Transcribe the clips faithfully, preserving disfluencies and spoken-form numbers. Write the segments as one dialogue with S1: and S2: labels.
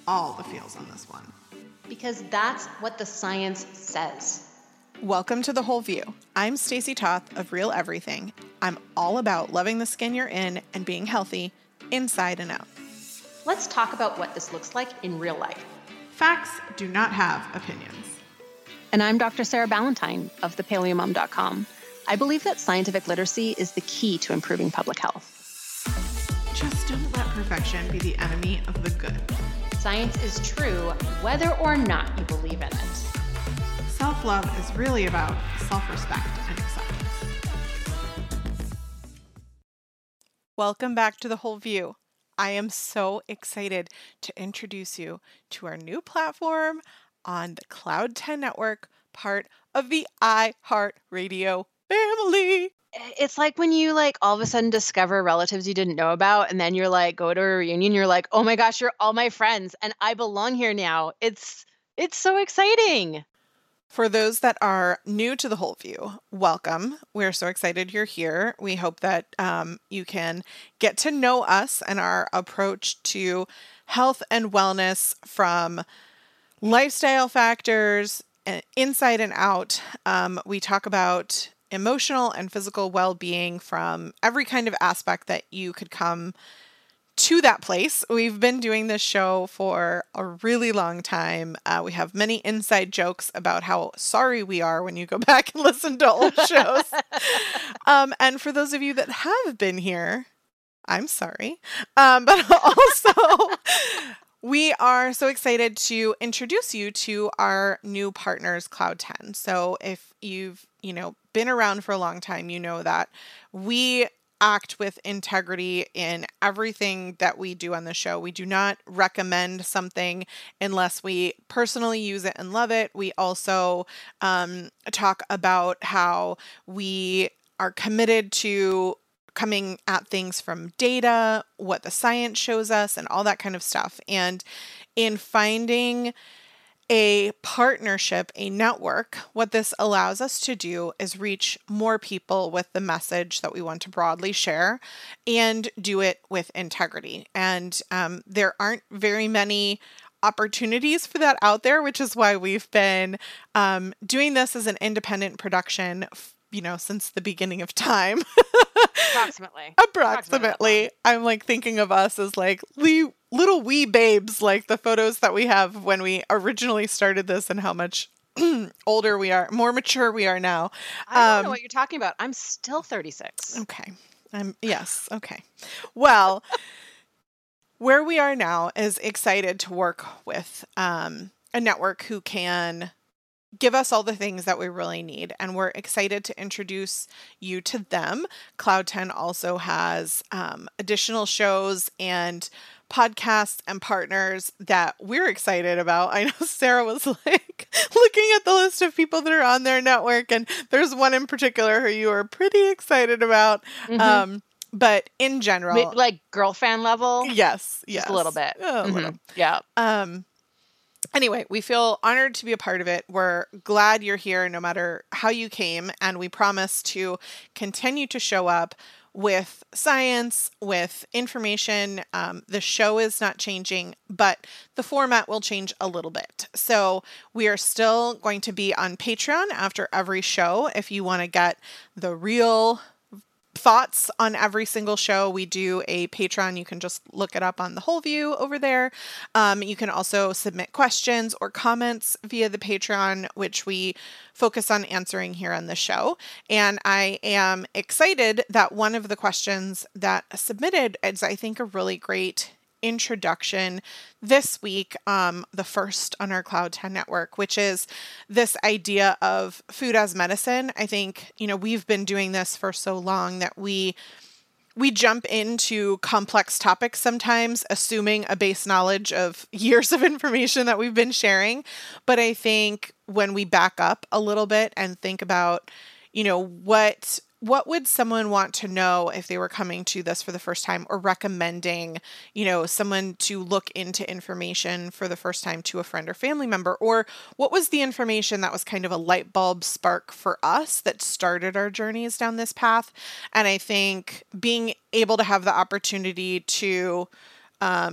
S1: all the feels on this one.
S2: Because that's what the science says.
S1: Welcome to The Whole View. I'm Stacey Toth of Real Everything. I'm all about loving the skin you're in and being healthy inside and out.
S2: Let's talk about what this looks like in real life.
S1: Facts do not have opinions.
S2: And I'm Doctor Sarah Ballantyne of the paleo mom dot com. I believe that scientific literacy is the key to improving public health.
S1: Just don't let perfection be the enemy of the good.
S2: Science is true whether or not you believe in it.
S1: Self-love is really about self-respect and acceptance. Welcome back to The Whole View. I am so excited to introduce you to our new platform on the Cloud ten network, part of the iHeartRadio family.
S2: It's like when you like all of a sudden discover relatives you didn't know about, and then you're like, go to a reunion, you're like, oh my gosh, you're all my friends and I belong here now. It's it's so exciting.
S1: For those that are new to The Whole View, welcome. We're so excited you're here. We hope that um, you can get to know us and our approach to health and wellness from lifestyle factors, inside and out. Um, we talk about emotional and physical well-being from every kind of aspect that you could come to that place. We've been doing this show for a really long time. Uh, we have many inside jokes about how sorry we are when you go back and listen to old shows. um, and for those of you that have been here, I'm sorry. Um, but also, we are so excited to introduce you to our new partners, Cloud ten. So if you've, you know, been around for a long time, you know that we act with integrity in everything that we do on the show. We do not recommend something unless we personally use it and love it. We also um, talk about how we are committed to coming at things from data, what the science shows us, and all that kind of stuff. And in finding a partnership, a network, what this allows us to do is reach more people with the message that we want to broadly share and do it with integrity. And um, there aren't very many opportunities for that out there, which is why we've been um, doing this as an independent production, you know, since the beginning of time.
S2: Approximately.
S1: Approximately. Approximately. I'm like thinking of us as like wee, little wee babes, like the photos that we have when we originally started this and how much older we are, more mature we are now.
S2: I don't
S1: um,
S2: know what you're talking about. I'm still thirty-six.
S1: Okay. I'm yes. Okay. Well, where we are now is excited to work with um, a network who can give us all the things that we really need. And we're excited to introduce you to them. Cloud ten also has um, additional shows and podcasts and partners that we're excited about. I know Sarah was like looking at the list of people that are on their network, and there's one in particular who you are pretty excited about. Mm-hmm. Um, but in general,
S2: like girl fan level?
S1: Yes. Yes.
S2: Just a little bit.
S1: A
S2: mm-hmm.
S1: little.
S2: Yeah.
S1: Um, Anyway, we feel honored to be a part of it. We're glad you're here no matter how you came, and we promise to continue to show up with science, with information. Um, the show is not changing, but the format will change a little bit. So we are still going to be on Patreon after every show. If you want to get the real thoughts on every single show, we do a Patreon. You can just look it up on The Whole View over there. Um, you can also submit questions or comments via the Patreon, which we focus on answering here on the show. And I am excited that one of the questions that submitted is, I think, a really great introduction this week, um, the first on our Cloud ten network, which is this idea of food as medicine. I think, you know, we've been doing this for so long that we we jump into complex topics sometimes, assuming a base knowledge of years of information that we've been sharing. But I think when we back up a little bit and think about, you know, what what would someone want to know if they were coming to this for the first time, or recommending, you know, someone to look into information for the first time to a friend or family member? Or what was the information that was kind of a light bulb spark for us that started our journeys down this path? And I think being able to have the opportunity to um,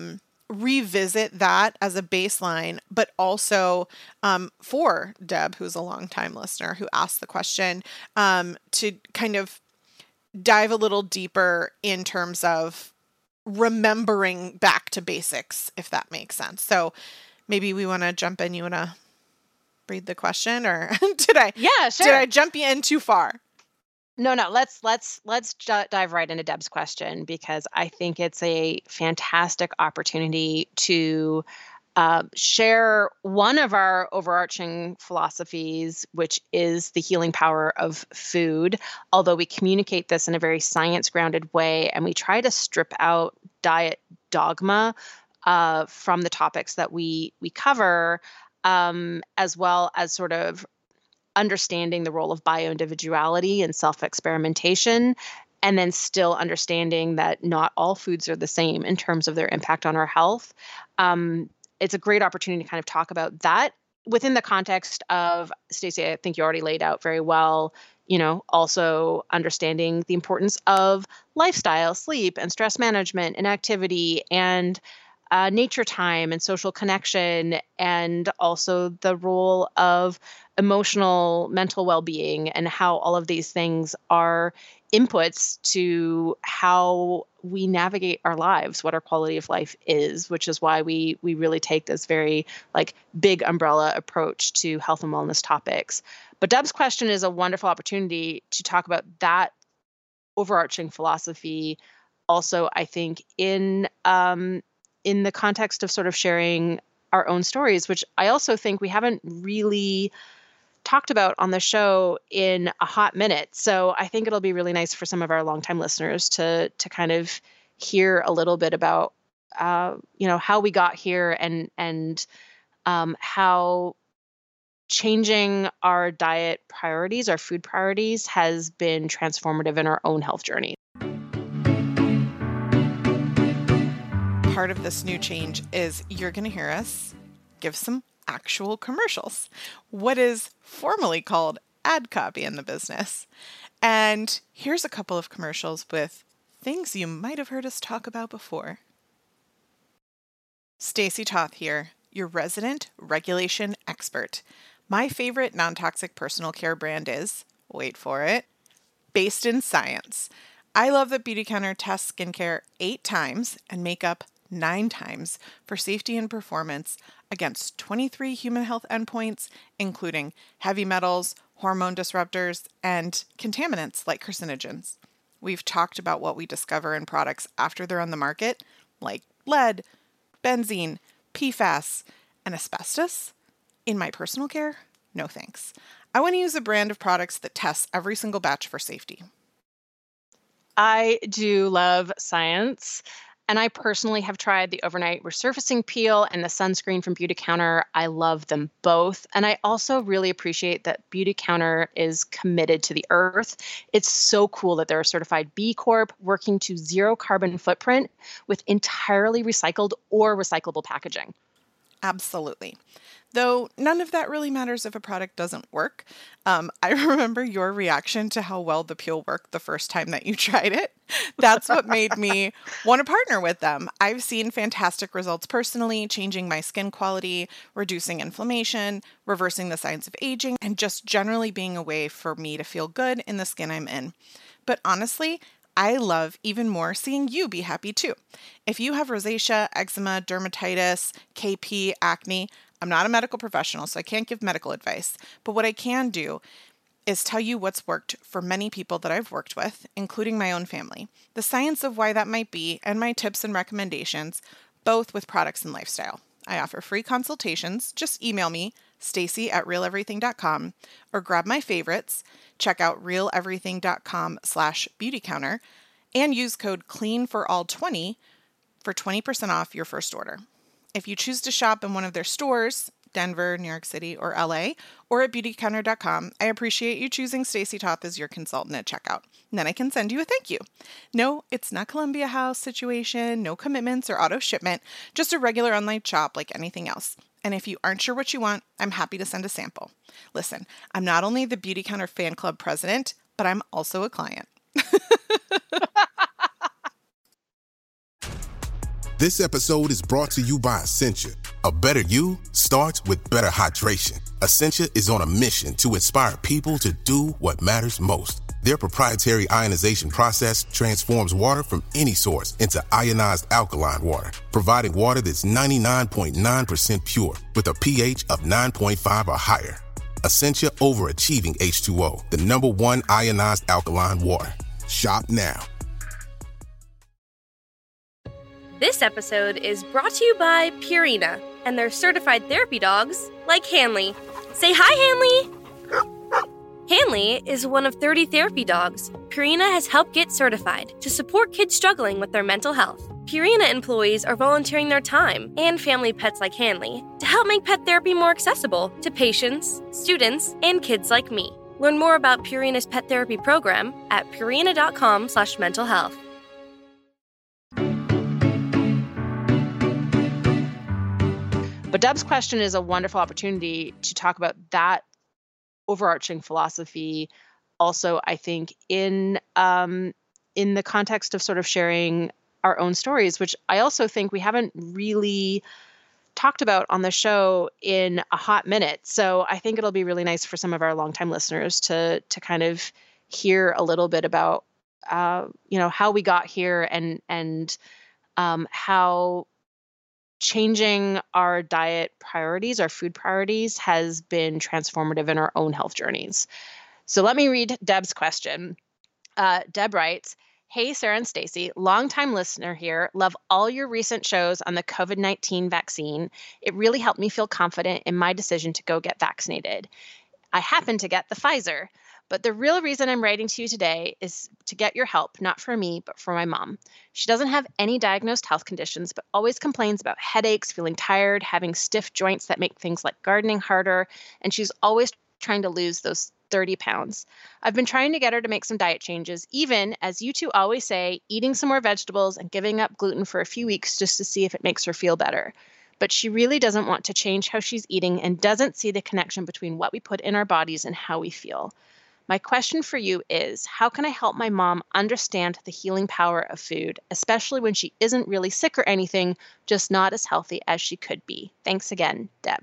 S1: revisit that as a baseline, but also um, for Deb, who's a longtime listener who asked the question, um, to kind of dive a little deeper in terms of remembering back to basics, if that makes sense. So maybe we want to jump in. You want to read the question, or did I?
S2: Yeah, sure.
S1: Did I jump you in too far?
S2: No, no, let's let's let's j- dive right into Deb's question, because I think it's a fantastic opportunity to uh, share one of our overarching philosophies, which is the healing power of food. Although we communicate this in a very science-grounded way, and we try to strip out diet dogma uh, from the topics that we we cover, um, as well as sort of understanding the role of bioindividuality and self-experimentation, and then still understanding that not all foods are the same in terms of their impact on our health. Um, it's a great opportunity to kind of talk about that within the context of, Stacey, I think you already laid out very well, you know, also understanding the importance of lifestyle, sleep, and stress management and activity, and uh, nature time and social connection, and also the role of emotional, mental well-being, and how all of these things are inputs to how we navigate our lives, what our quality of life is, which is why we we really take this very like big umbrella approach to health and wellness topics. But Deb's question is a wonderful opportunity to talk about that overarching philosophy. Also, I think in um, in the context of sort of sharing our own stories, which I also think we haven't really talked about on the show in a hot minute. So I think it'll be really nice for some of our longtime listeners to to kind of hear a little bit about uh, you know, how we got here, and and um, how changing our diet priorities, our food priorities, has been transformative in our own health journey.
S1: Part of this new change is you're going to hear us give some actual commercials, what is formally called ad copy in the business. And here's a couple of commercials with things you might have heard us talk about before. Stacey Toth here, your resident regulation expert. My favorite non-toxic personal care brand is, wait for it, based in science. I love that Beautycounter tests skincare eight times and makeup nine times for safety and performance against twenty-three human health endpoints, including heavy metals, hormone disruptors, and contaminants like carcinogens. We've talked about what we discover in products after they're on the market, like lead, benzene, P FAS, and asbestos. In my personal care, no thanks. I want to use a brand of products that tests every single batch for safety.
S2: I do love science. And I personally have tried the overnight resurfacing peel and the sunscreen from Beautycounter. I love them both. And I also really appreciate that Beautycounter is committed to the earth. It's so cool that they're a certified B Corp, working to zero carbon footprint with entirely recycled or recyclable packaging.
S1: Absolutely. Though none of that really matters if a product doesn't work. Um, I remember your reaction to how well the peel worked the first time that you tried it. That's what made me want to partner with them. I've seen fantastic results personally, changing my skin quality, reducing inflammation, reversing the signs of aging, and just generally being a way for me to feel good in the skin I'm in. But honestly, I love even more seeing you be happy too. If you have rosacea, eczema, dermatitis, K P, acne, I'm not a medical professional, so I can't give medical advice, but what I can do is tell you what's worked for many people that I've worked with, including my own family, the science of why that might be, and my tips and recommendations, both with products and lifestyle. I offer free consultations. Just email me, Stacey at real everything dot com, or grab my favorites, check out real everything dot com slash beautycounter, and use code clean for all twenty for twenty percent off your first order. If you choose to shop in one of their stores, Denver, New York City, or L A, or at beauty counter dot com, I appreciate you choosing Stacey Toth as your consultant at checkout. And then I can send you a thank you. No, it's not Columbia House situation, no commitments or auto shipment, just a regular online shop like anything else. And if you aren't sure what you want, I'm happy to send a sample. Listen, I'm not only the Beautycounter fan club president, but I'm also a client.
S3: This episode is brought to you by Essentia. A better you starts with better hydration. Essentia is on a mission to inspire people to do what matters most. Their proprietary ionization process transforms water from any source into ionized alkaline water, providing water that's ninety-nine point nine percent pure with a pH of nine point five or higher. Essentia Overachieving H two O, the number one ionized alkaline water. Shop now.
S4: This episode is brought to you by Purina and their certified therapy dogs like Hanley. Say hi, Hanley! Hanley is one of thirty therapy dogs Purina has helped get certified to support kids struggling with their mental health. Purina employees are volunteering their time and family pets like Hanley to help make pet therapy more accessible to patients, students, and kids like me. Learn more about Purina's pet therapy program at purina.com slash mental health.
S2: But Deb's question is a wonderful opportunity to talk about that overarching philosophy. Also, I think in um, in the context of sort of sharing our own stories, which I also think we haven't really talked about on the show in a hot minute. So I think it'll be really nice for some of our longtime listeners to to kind of hear a little bit about uh, you know, how we got here and and um, how changing our diet priorities, our food priorities, has been transformative in our own health journeys. So let me read Deb's question. Uh, Deb writes, "Hey, Sarah and Stacey, longtime listener here. Love all your recent shows on the covid nineteen vaccine. It really helped me feel confident in my decision to go get vaccinated. I happen to get the Pfizer. But the real reason I'm writing to you today is to get your help, not for me, but for my mom. She doesn't have any diagnosed health conditions, but always complains about headaches, feeling tired, having stiff joints that make things like gardening harder, and she's always trying to lose those thirty pounds. I've been trying to get her to make some diet changes, even, as you two always say, eating some more vegetables and giving up gluten for a few weeks just to see if it makes her feel better. But she really doesn't want to change how she's eating and doesn't see the connection between what we put in our bodies and how we feel. My question for you is, how can I help my mom understand the healing power of food, especially when she isn't really sick or anything, just not as healthy as she could be? Thanks again, Deb."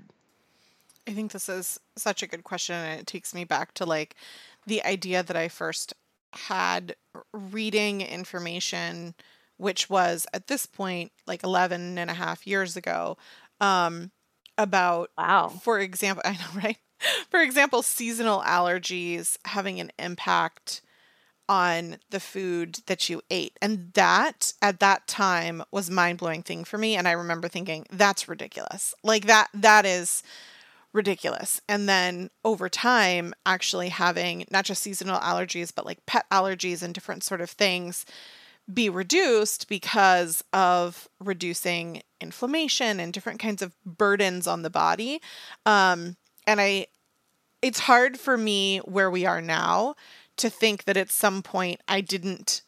S1: I think this is such a good question, and it takes me back to like the idea that I first had reading information, which was at this point like eleven and a half years ago, um, about,
S2: Wow.
S1: for example, I know, right? For example, seasonal allergies having an impact on the food that you ate. And that at that time was mind-blowing thing for me. And I remember thinking, that's ridiculous. Like that, that is ridiculous. And then over time, actually having not just seasonal allergies, but like pet allergies and different sort of things be reduced because of reducing inflammation and different kinds of burdens on the body. Um, And I, it's hard for me where we are now to think that at some point I didn't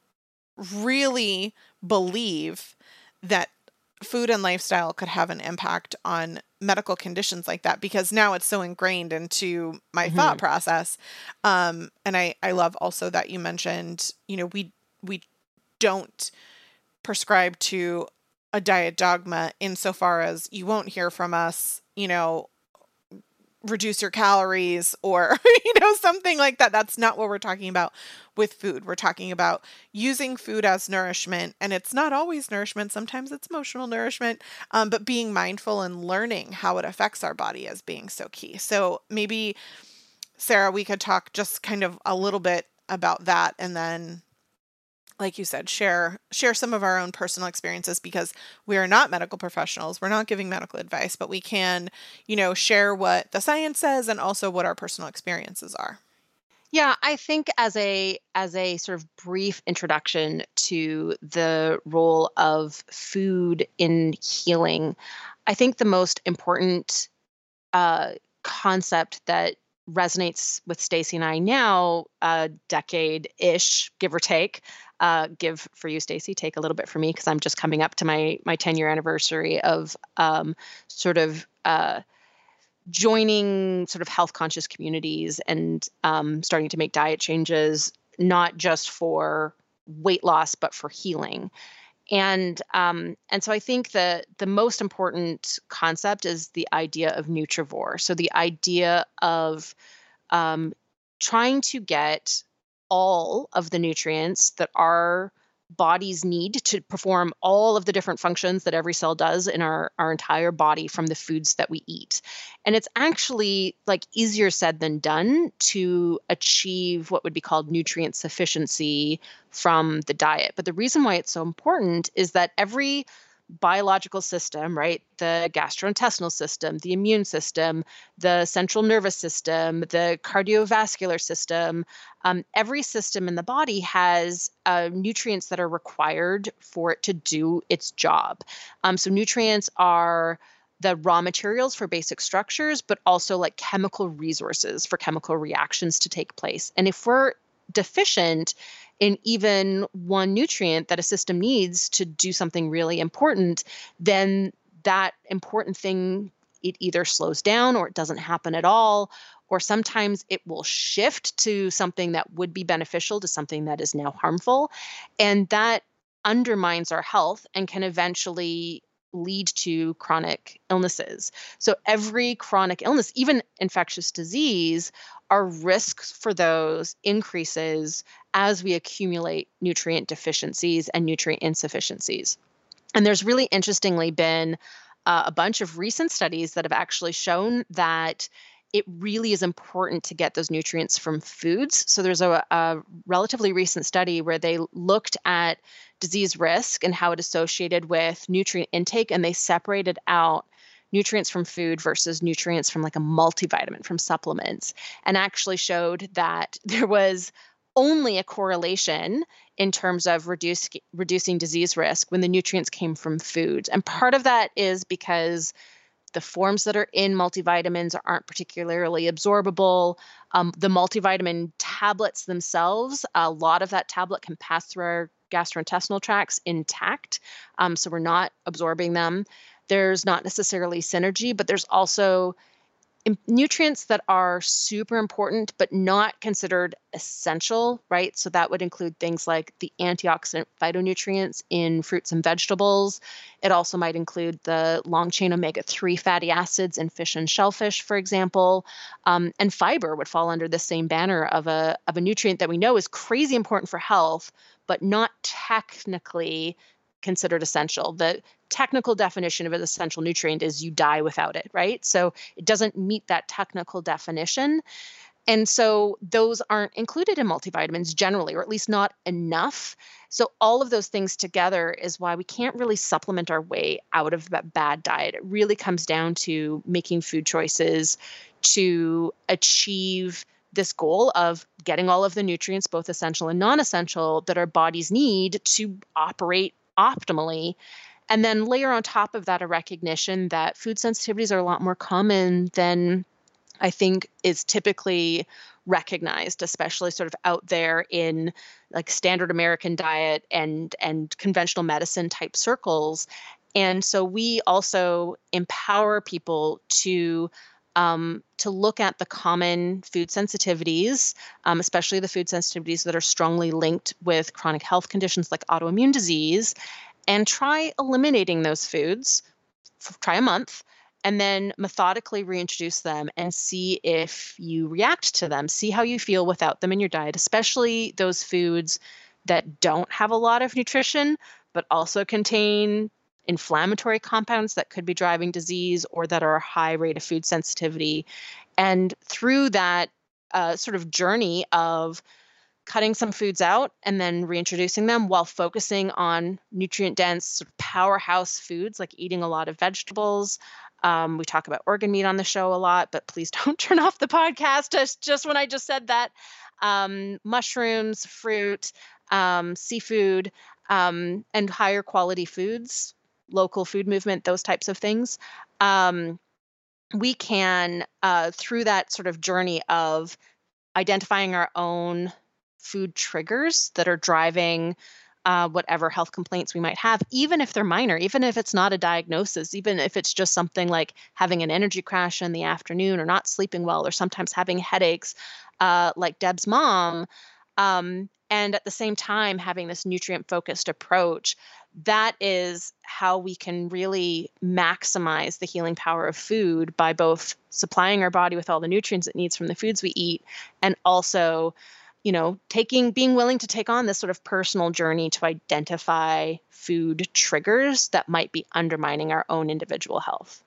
S1: really believe that food and lifestyle could have an impact on medical conditions like that, because now it's so ingrained into my
S2: Mhm.
S1: thought process. Um, and I, I love also that you mentioned, you know, we, we don't prescribe to a diet dogma insofar as you won't hear from us, you know, reduce your calories or, you know, something like that. That's not what we're talking about with food. We're talking about using food as nourishment, and it's not always nourishment. Sometimes it's emotional nourishment, um, but being mindful and learning how it affects our body as being so key. So maybe, Sarah, we could talk just kind of a little bit about that, and then, like you said, share share some of our own personal experiences, because we are not medical professionals. We're not giving medical advice, but we can, you know, share what the science says and also what our personal experiences are.
S2: Yeah, I think as a as a sort of brief introduction to the role of food in healing, I think the most important uh, concept that resonates with Stacey and I now, a decade-ish, give or take. Uh, give for you, Stacey. Take a little bit for me, because I'm just coming up to my my ten year anniversary of um, sort of uh, joining sort of health conscious communities and um, starting to make diet changes, not just for weight loss, but for healing. And um, and so I think the the most important concept is the idea of nutrivore. So the idea of um, trying to get all of the nutrients that our bodies need to perform all of the different functions that every cell does in our, our entire body from the foods that we eat. And it's actually like easier said than done to achieve what would be called nutrient sufficiency from the diet. But the reason why it's so important is that every biological system, right? The gastrointestinal system, the immune system, the central nervous system, the cardiovascular system, um, every system in the body has uh, nutrients that are required for it to do its job. Um, so nutrients are the raw materials for basic structures, but also like chemical resources for chemical reactions to take place. And if we're deficient in even one nutrient that a system needs to do something really important, then that important thing, it either slows down or it doesn't happen at all, or sometimes it will shift to something that would be beneficial to something that is now harmful. And that undermines our health and can eventually lead to chronic illnesses. So every chronic illness, even infectious disease, our risks for those increases as we accumulate nutrient deficiencies and nutrient insufficiencies. And there's really interestingly been uh, a bunch of recent studies that have actually shown that it really is important to get those nutrients from foods. So there's a, a relatively recent study where they looked at disease risk and how it associated with nutrient intake, and they separated out nutrients from food versus nutrients from like a multivitamin from supplements, and actually showed that there was only a correlation in terms of reduce, reducing disease risk when the nutrients came from foods. And part of that is because the forms that are in multivitamins aren't particularly absorbable. Um, the multivitamin tablets themselves, a lot of that tablet can pass through our gastrointestinal tracts intact, um, so we're not absorbing them. There's not necessarily synergy, but there's also nutrients that are super important, but not considered essential, right? So that would include things like the antioxidant phytonutrients in fruits and vegetables. It also might include the long chain omega three fatty acids in fish and shellfish, for example. Um, and fiber would fall under the same banner of a, of a nutrient that we know is crazy important for health, but not technically considered essential. The technical definition of an essential nutrient is you die without it, right? So it doesn't meet that technical definition. And so those aren't included in multivitamins generally, or at least not enough. So all of those things together is why we can't really supplement our way out of that bad diet. It really comes down to making food choices to achieve this goal of getting all of the nutrients, both essential and non-essential, that our bodies need to operate optimally. And then layer on top of that a recognition that food sensitivities are a lot more common than I think is typically recognized, especially sort of out there in like standard American diet and and conventional medicine type circles. And so we also empower people to um, to look at the common food sensitivities, um, especially the food sensitivities that are strongly linked with chronic health conditions like autoimmune disease, and try eliminating those foods, f- try a month, and then methodically reintroduce them and see if you react to them, see how you feel without them in your diet, especially those foods that don't have a lot of nutrition, but also contain inflammatory compounds that could be driving disease or that are a high rate of food sensitivity. And through that uh, sort of journey of cutting some foods out and then reintroducing them while focusing on nutrient-dense sort of powerhouse foods like eating a lot of vegetables. Um, we talk about organ meat on the show a lot, but please don't turn off the podcast just, just when I just said that. Um, mushrooms, fruit, um, seafood, um, and higher quality foods, local food movement, those types of things. Um, we can, uh, through that sort of journey of identifying our own food triggers that are driving uh, whatever health complaints we might have, even if they're minor, even if it's not a diagnosis, even if it's just something like having an energy crash in the afternoon or not sleeping well, or sometimes having headaches, uh, like Deb's mom, um, and at the same time having this nutrient focused approach, that is how we can really maximize the healing power of food by both supplying our body with all the nutrients it needs from the foods we eat, and also, you know, taking, being willing to take on this sort of personal journey to identify food triggers that might be undermining our own individual health.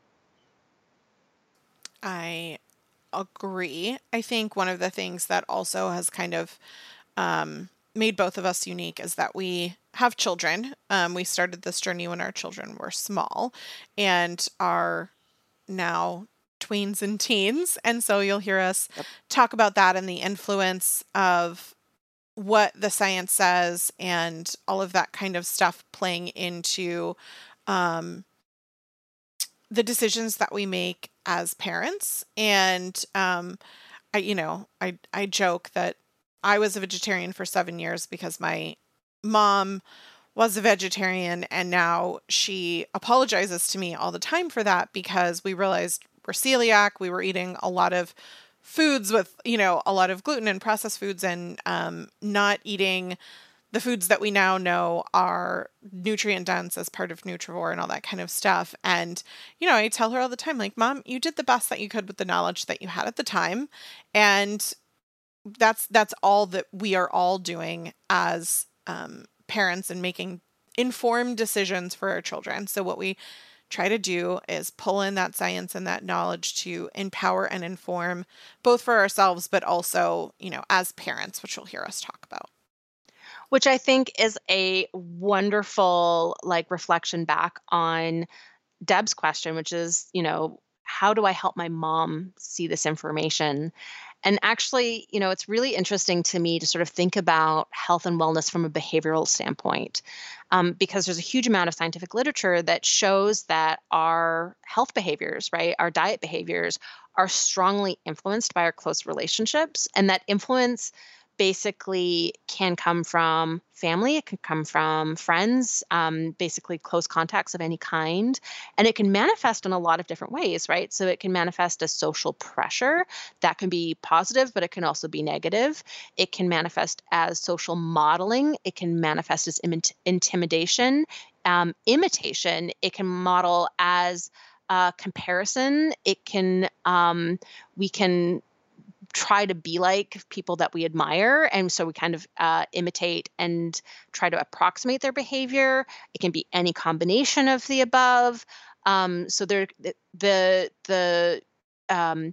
S1: I agree. I think one of the things that also has kind of um, made both of us unique is that we have children. Um, we started this journey when our children were small and are now tweens and teens. And so you'll hear us yep. talk about that and the influence of what the science says and all of that kind of stuff playing into um, the decisions that we make as parents. And um, I, you know, I, I joke that I was a vegetarian for seven years because my mom was a vegetarian, and now she apologizes to me all the time for that because we realized we're celiac. We were eating a lot of foods with, you know, a lot of gluten and processed foods, and um, not eating the foods that we now know are nutrient dense as part of Nutrivore and all that kind of stuff. And, you know, I tell her all the time, like, Mom, you did the best that you could with the knowledge that you had at the time. And that's, that's all that we are all doing as um, parents and making informed decisions for our children. So what we try to do is pull in that science and that knowledge to empower and inform both for ourselves, but also, you know, as parents, which you'll hear us talk about.
S2: Which I think is a wonderful like reflection back on Deb's question, which is, you know, how do I help my mom see this information? And actually, you know, it's really interesting to me to sort of think about health and wellness from a behavioral standpoint, um, because there's a huge amount of scientific literature that shows that our health behaviors, right, our diet behaviors are strongly influenced by our close relationships. And that influence basically can come from family, it can come from friends, um, basically close contacts of any kind. And it can manifest in a lot of different ways, right? So it can manifest as social pressure. That can be positive, but it can also be negative. It can manifest as social modeling. It can manifest as im- intimidation, um, imitation. It can model as uh, comparison. It can, um, we can try to be like people that we admire. And so we kind of uh, imitate and try to approximate their behavior. It can be any combination of the above. Um, so there, the, the um,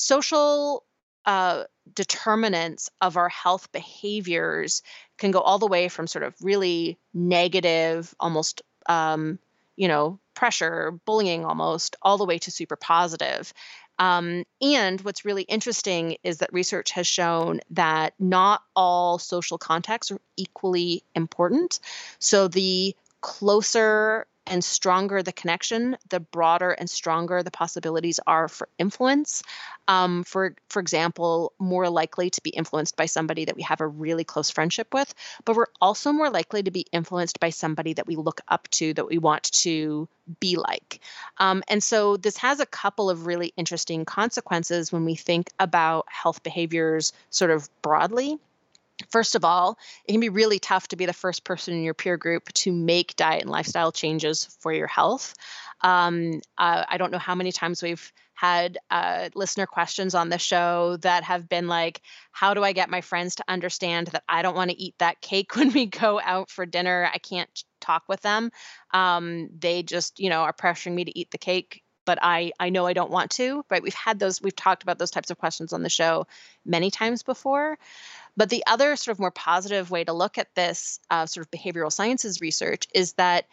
S2: social uh, determinants of our health behaviors can go all the way from sort of really negative, almost, um, you know, pressure, bullying almost, all the way to super positive. Um, and what's really interesting is that research has shown that not all social contexts are equally important. So the closer and stronger the connection, the broader and stronger the possibilities are for influence. Um, for for example, more likely to be influenced by somebody that we have a really close friendship with, but we're also more likely to be influenced by somebody that we look up to, that we want to be like. Um, and so this has a couple of really interesting consequences when we think about health behaviors sort of broadly. First of all, it can be really tough to be the first person in your peer group to make diet and lifestyle changes for your health. Um, uh, I don't know how many times we've had uh, listener questions on the show that have been like, how do I get my friends to understand that I don't want to eat that cake when we go out for dinner? I can't talk with them. Um, they just, you know, are pressuring me to eat the cake, but I, I know I don't want to, right? We've had those, we've talked about those types of questions on the show many times before. But the other sort of more positive way to look at this uh, sort of behavioral sciences research is that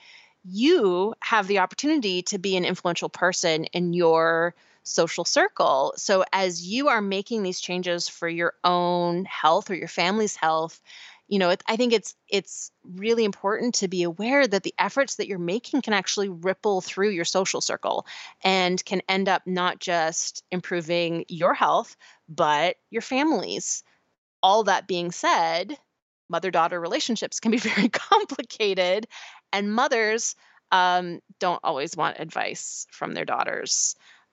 S2: you have the opportunity to be an influential person in your social circle. So as you are making these changes for your own health or your family's health, you know, it, I think it's it's really important to be aware that the efforts that you're making can actually ripple through your social circle and can end up not just improving your health, but your family's. All that being said, mother-daughter relationships can be very complicated, and mothers um, don't always want advice from their daughters.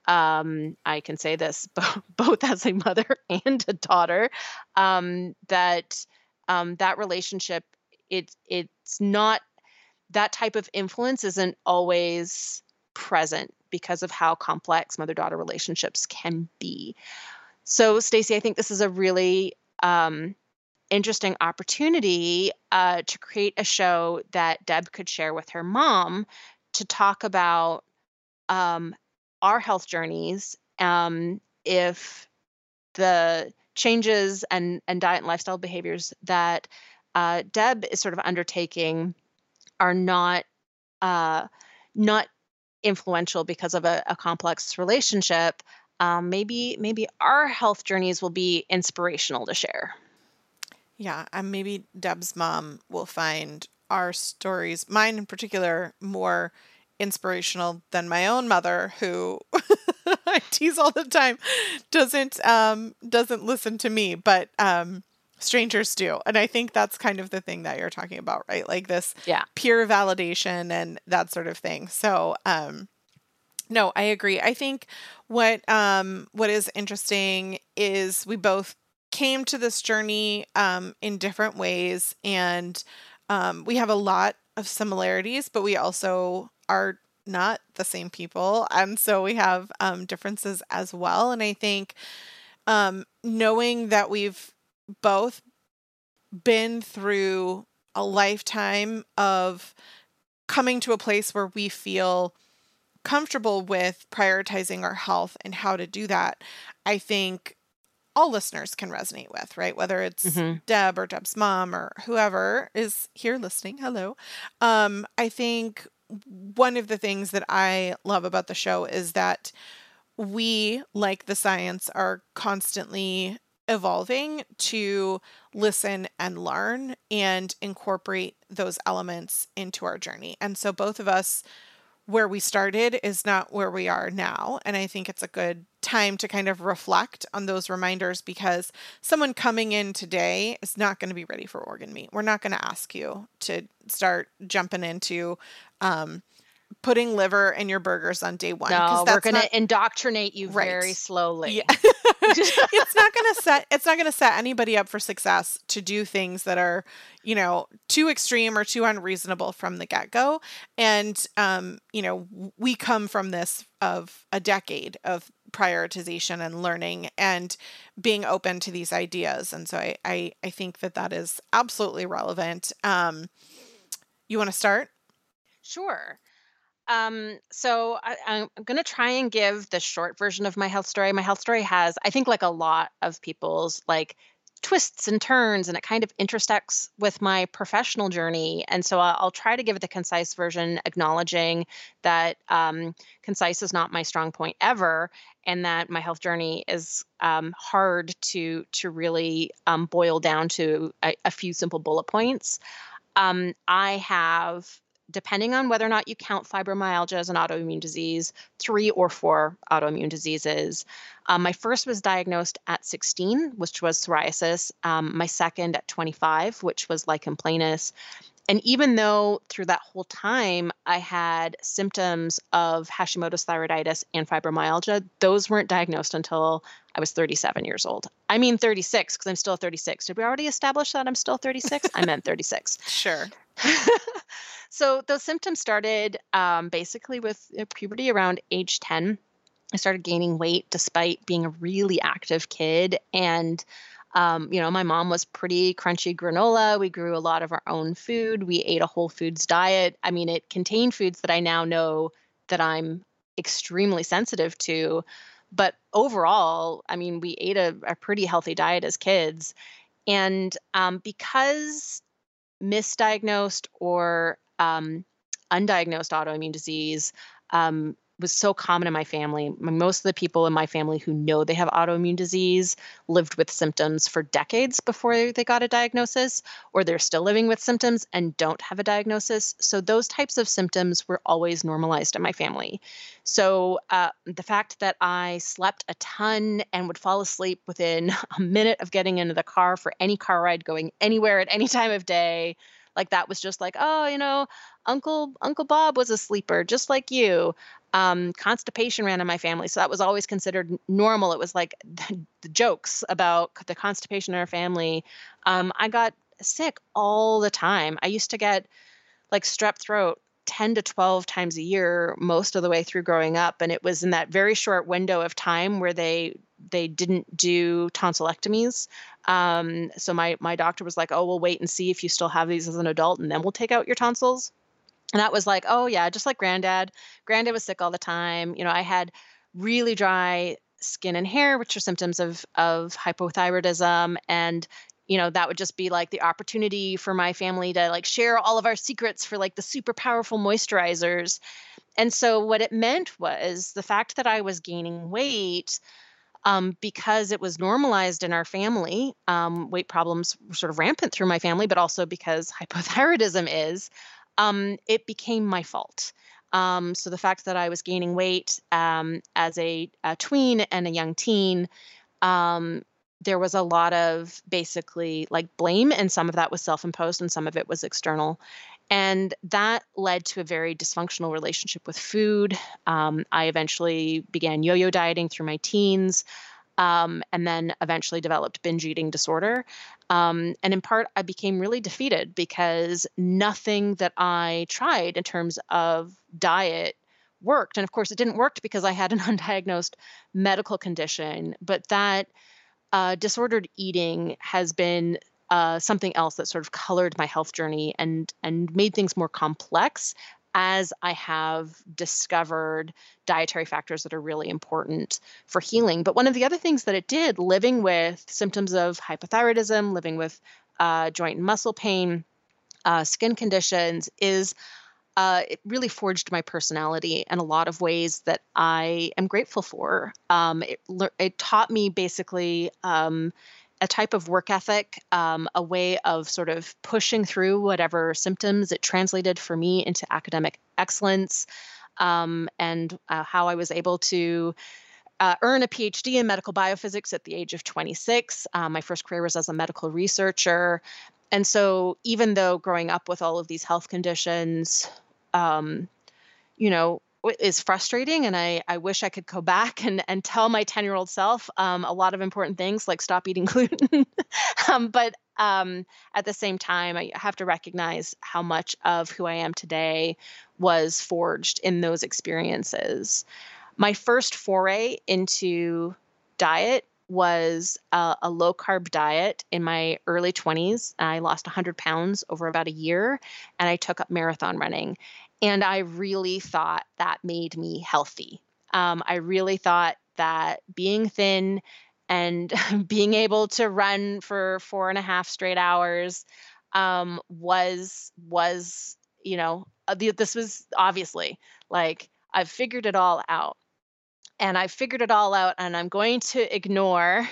S2: Um, I can say this bo- both as a mother and a daughter, um, that um, that relationship, it, it's not, that type of influence isn't always present because of how complex mother-daughter relationships can be. So, Stacey, I think this is a really um, interesting opportunity uh, to create a show that Deb could share with her mom to talk about um, our health journeys, um, if the changes and, and diet and lifestyle behaviors that uh, Deb is sort of undertaking are not uh, not influential because of a, a complex relationship. Um, maybe maybe our health journeys will be inspirational to share.
S1: Yeah, and maybe Deb's mom will find our stories, mine in particular, more inspirational than my own mother, who I tease all the time, doesn't um doesn't listen to me, but um strangers do. And I think that's kind of the thing that you're talking about, right? Like this
S2: Yeah.
S1: peer validation and that sort of thing. So um no, I agree. I think what um what is interesting is we both came to this journey um in different ways, and um we have a lot of similarities, but we also are not the same people, and so we have um differences as well. And I think um knowing that we've both been through a lifetime of coming to a place where we feel comfortable with prioritizing our health and how to do that, I think all listeners can resonate with, right? Whether it's
S2: Mm-hmm.
S1: Deb or Deb's mom or whoever is here listening. Hello. Um, I think one of the things that I love about the show is that we, like the science, are constantly evolving to listen and learn and incorporate those elements into our journey. And so both of us, where we started is not where we are now. And I think it's a good time to kind of reflect on those reminders, because someone coming in today is not going to be ready for organ meat. We're not going to ask you to start jumping into um, putting liver in your burgers on day one.
S2: No, we're
S1: that's
S2: going to
S1: not,
S2: indoctrinate you
S1: Right.
S2: very slowly.
S1: yeah. it's not going to set, it's not going to set anybody up for success to do things that are, you know, too extreme or too unreasonable from the get-go. And, um, you know, we come from this of a decade of prioritization and learning and being open to these ideas. And so I, I, I think that that is absolutely relevant. Um, you want to start?
S2: Sure. Um, so I, I'm going to try and give the short version of my health story. My health story has, I think, like a lot of people's, like twists and turns, and it kind of intersects with my professional journey. And so I'll, I'll try to give the concise version, acknowledging that um, concise is not my strong point ever, and that my health journey is um, hard to to really um, boil down to a, a few simple bullet points. Um, I have, depending on whether or not you count fibromyalgia as an autoimmune disease, three or four autoimmune diseases. Um, my first was diagnosed at sixteen, which was psoriasis. Um, my second at twenty-five, which was lichen planus. And even though through that whole time I had symptoms of Hashimoto's thyroiditis and fibromyalgia, those weren't diagnosed until I was thirty-seven years old. I mean thirty-six, because I'm still thirty-six. Did we already establish that I'm still thirty-six? I meant thirty-six.
S1: Sure.
S2: So those symptoms started um, basically with uh, puberty around age ten. I started gaining weight despite being a really active kid. And, um, you know, my mom was pretty crunchy granola. We grew a lot of our own food. We ate a whole foods diet. I mean, it contained foods that I now know that I'm extremely sensitive to. But overall, I mean, we ate a, a pretty healthy diet as kids. And um, because misdiagnosed or um, undiagnosed autoimmune disease um, was so common in my family. Most of the people in my family who know they have autoimmune disease lived with symptoms for decades before they got a diagnosis, or they're still living with symptoms and don't have a diagnosis. So those types of symptoms were always normalized in my family. So uh, the fact that I slept a ton and would fall asleep within a minute of getting into the car for any car ride going anywhere at any time of day, like that was just like, oh, you know, Uncle Uncle Bob was a sleeper, just like you. Um, constipation ran in my family, so that was always considered normal. It was like the, the jokes about the constipation in our family. Um, I got sick all the time. I used to get like strep throat ten to twelve times a year most of the way through growing up. And it was in that very short window of time where they they didn't do tonsillectomies. Um, so my my doctor was like, oh, we'll wait and see if you still have these as an adult, and then we'll take out your tonsils. And that was like, oh yeah, just like granddad. Granddad was sick all the time. You know, I had really dry skin and hair, which are symptoms of of hypothyroidism. And, you know, that would just be like the opportunity for my family to like share all of our secrets for like the super powerful moisturizers. And so what it meant was the fact that I was gaining weight, um, because it was normalized in our family. Um, weight problems were sort of rampant through my family, but also because hypothyroidism is, um, it became my fault. Um, so the fact that I was gaining weight um, as a, a tween and a young teen, um, there was a lot of basically like blame, and some of that was self-imposed and some of it was external. And that led to a very dysfunctional relationship with food. Um, I eventually began yo-yo dieting through my teens, um, and then eventually developed binge eating disorder. Um, and in part, I became really defeated because nothing that I tried in terms of diet worked. And of course, it didn't work because I had an undiagnosed medical condition, but that uh, disordered eating has been uh, something else that sort of colored my health journey and and made things more complex as I have discovered dietary factors that are really important for healing. But one of the other things that it did, living with symptoms of hypothyroidism, living with uh, joint and muscle pain, uh, skin conditions, is uh, it really forged my personality in a lot of ways that I am grateful for. Um, it, lear- it taught me basically um, a type of work ethic, um, a way of sort of pushing through whatever symptoms. It translated for me into academic excellence, um, and uh, how I was able to uh, earn a PhD in medical biophysics at the age of twenty-six. Um, my first career was as a medical researcher. And so even though growing up with all of these health conditions, um, you know, w- is frustrating, and I, I wish I could go back and, and tell my ten-year-old self um, a lot of important things like stop eating gluten. um, but um, at the same time, I have to recognize how much of who I am today was forged in those experiences. My first foray into diet was a, a low carb diet in my early twenties. I lost one hundred pounds over about a year, and I took up marathon running. And I really thought that made me healthy. Um, I really thought that being thin and being able to run for four and a half straight hours um, was was you know uh, the, this was obviously like I've figured it all out. And I figured it all out, and I'm going to ignore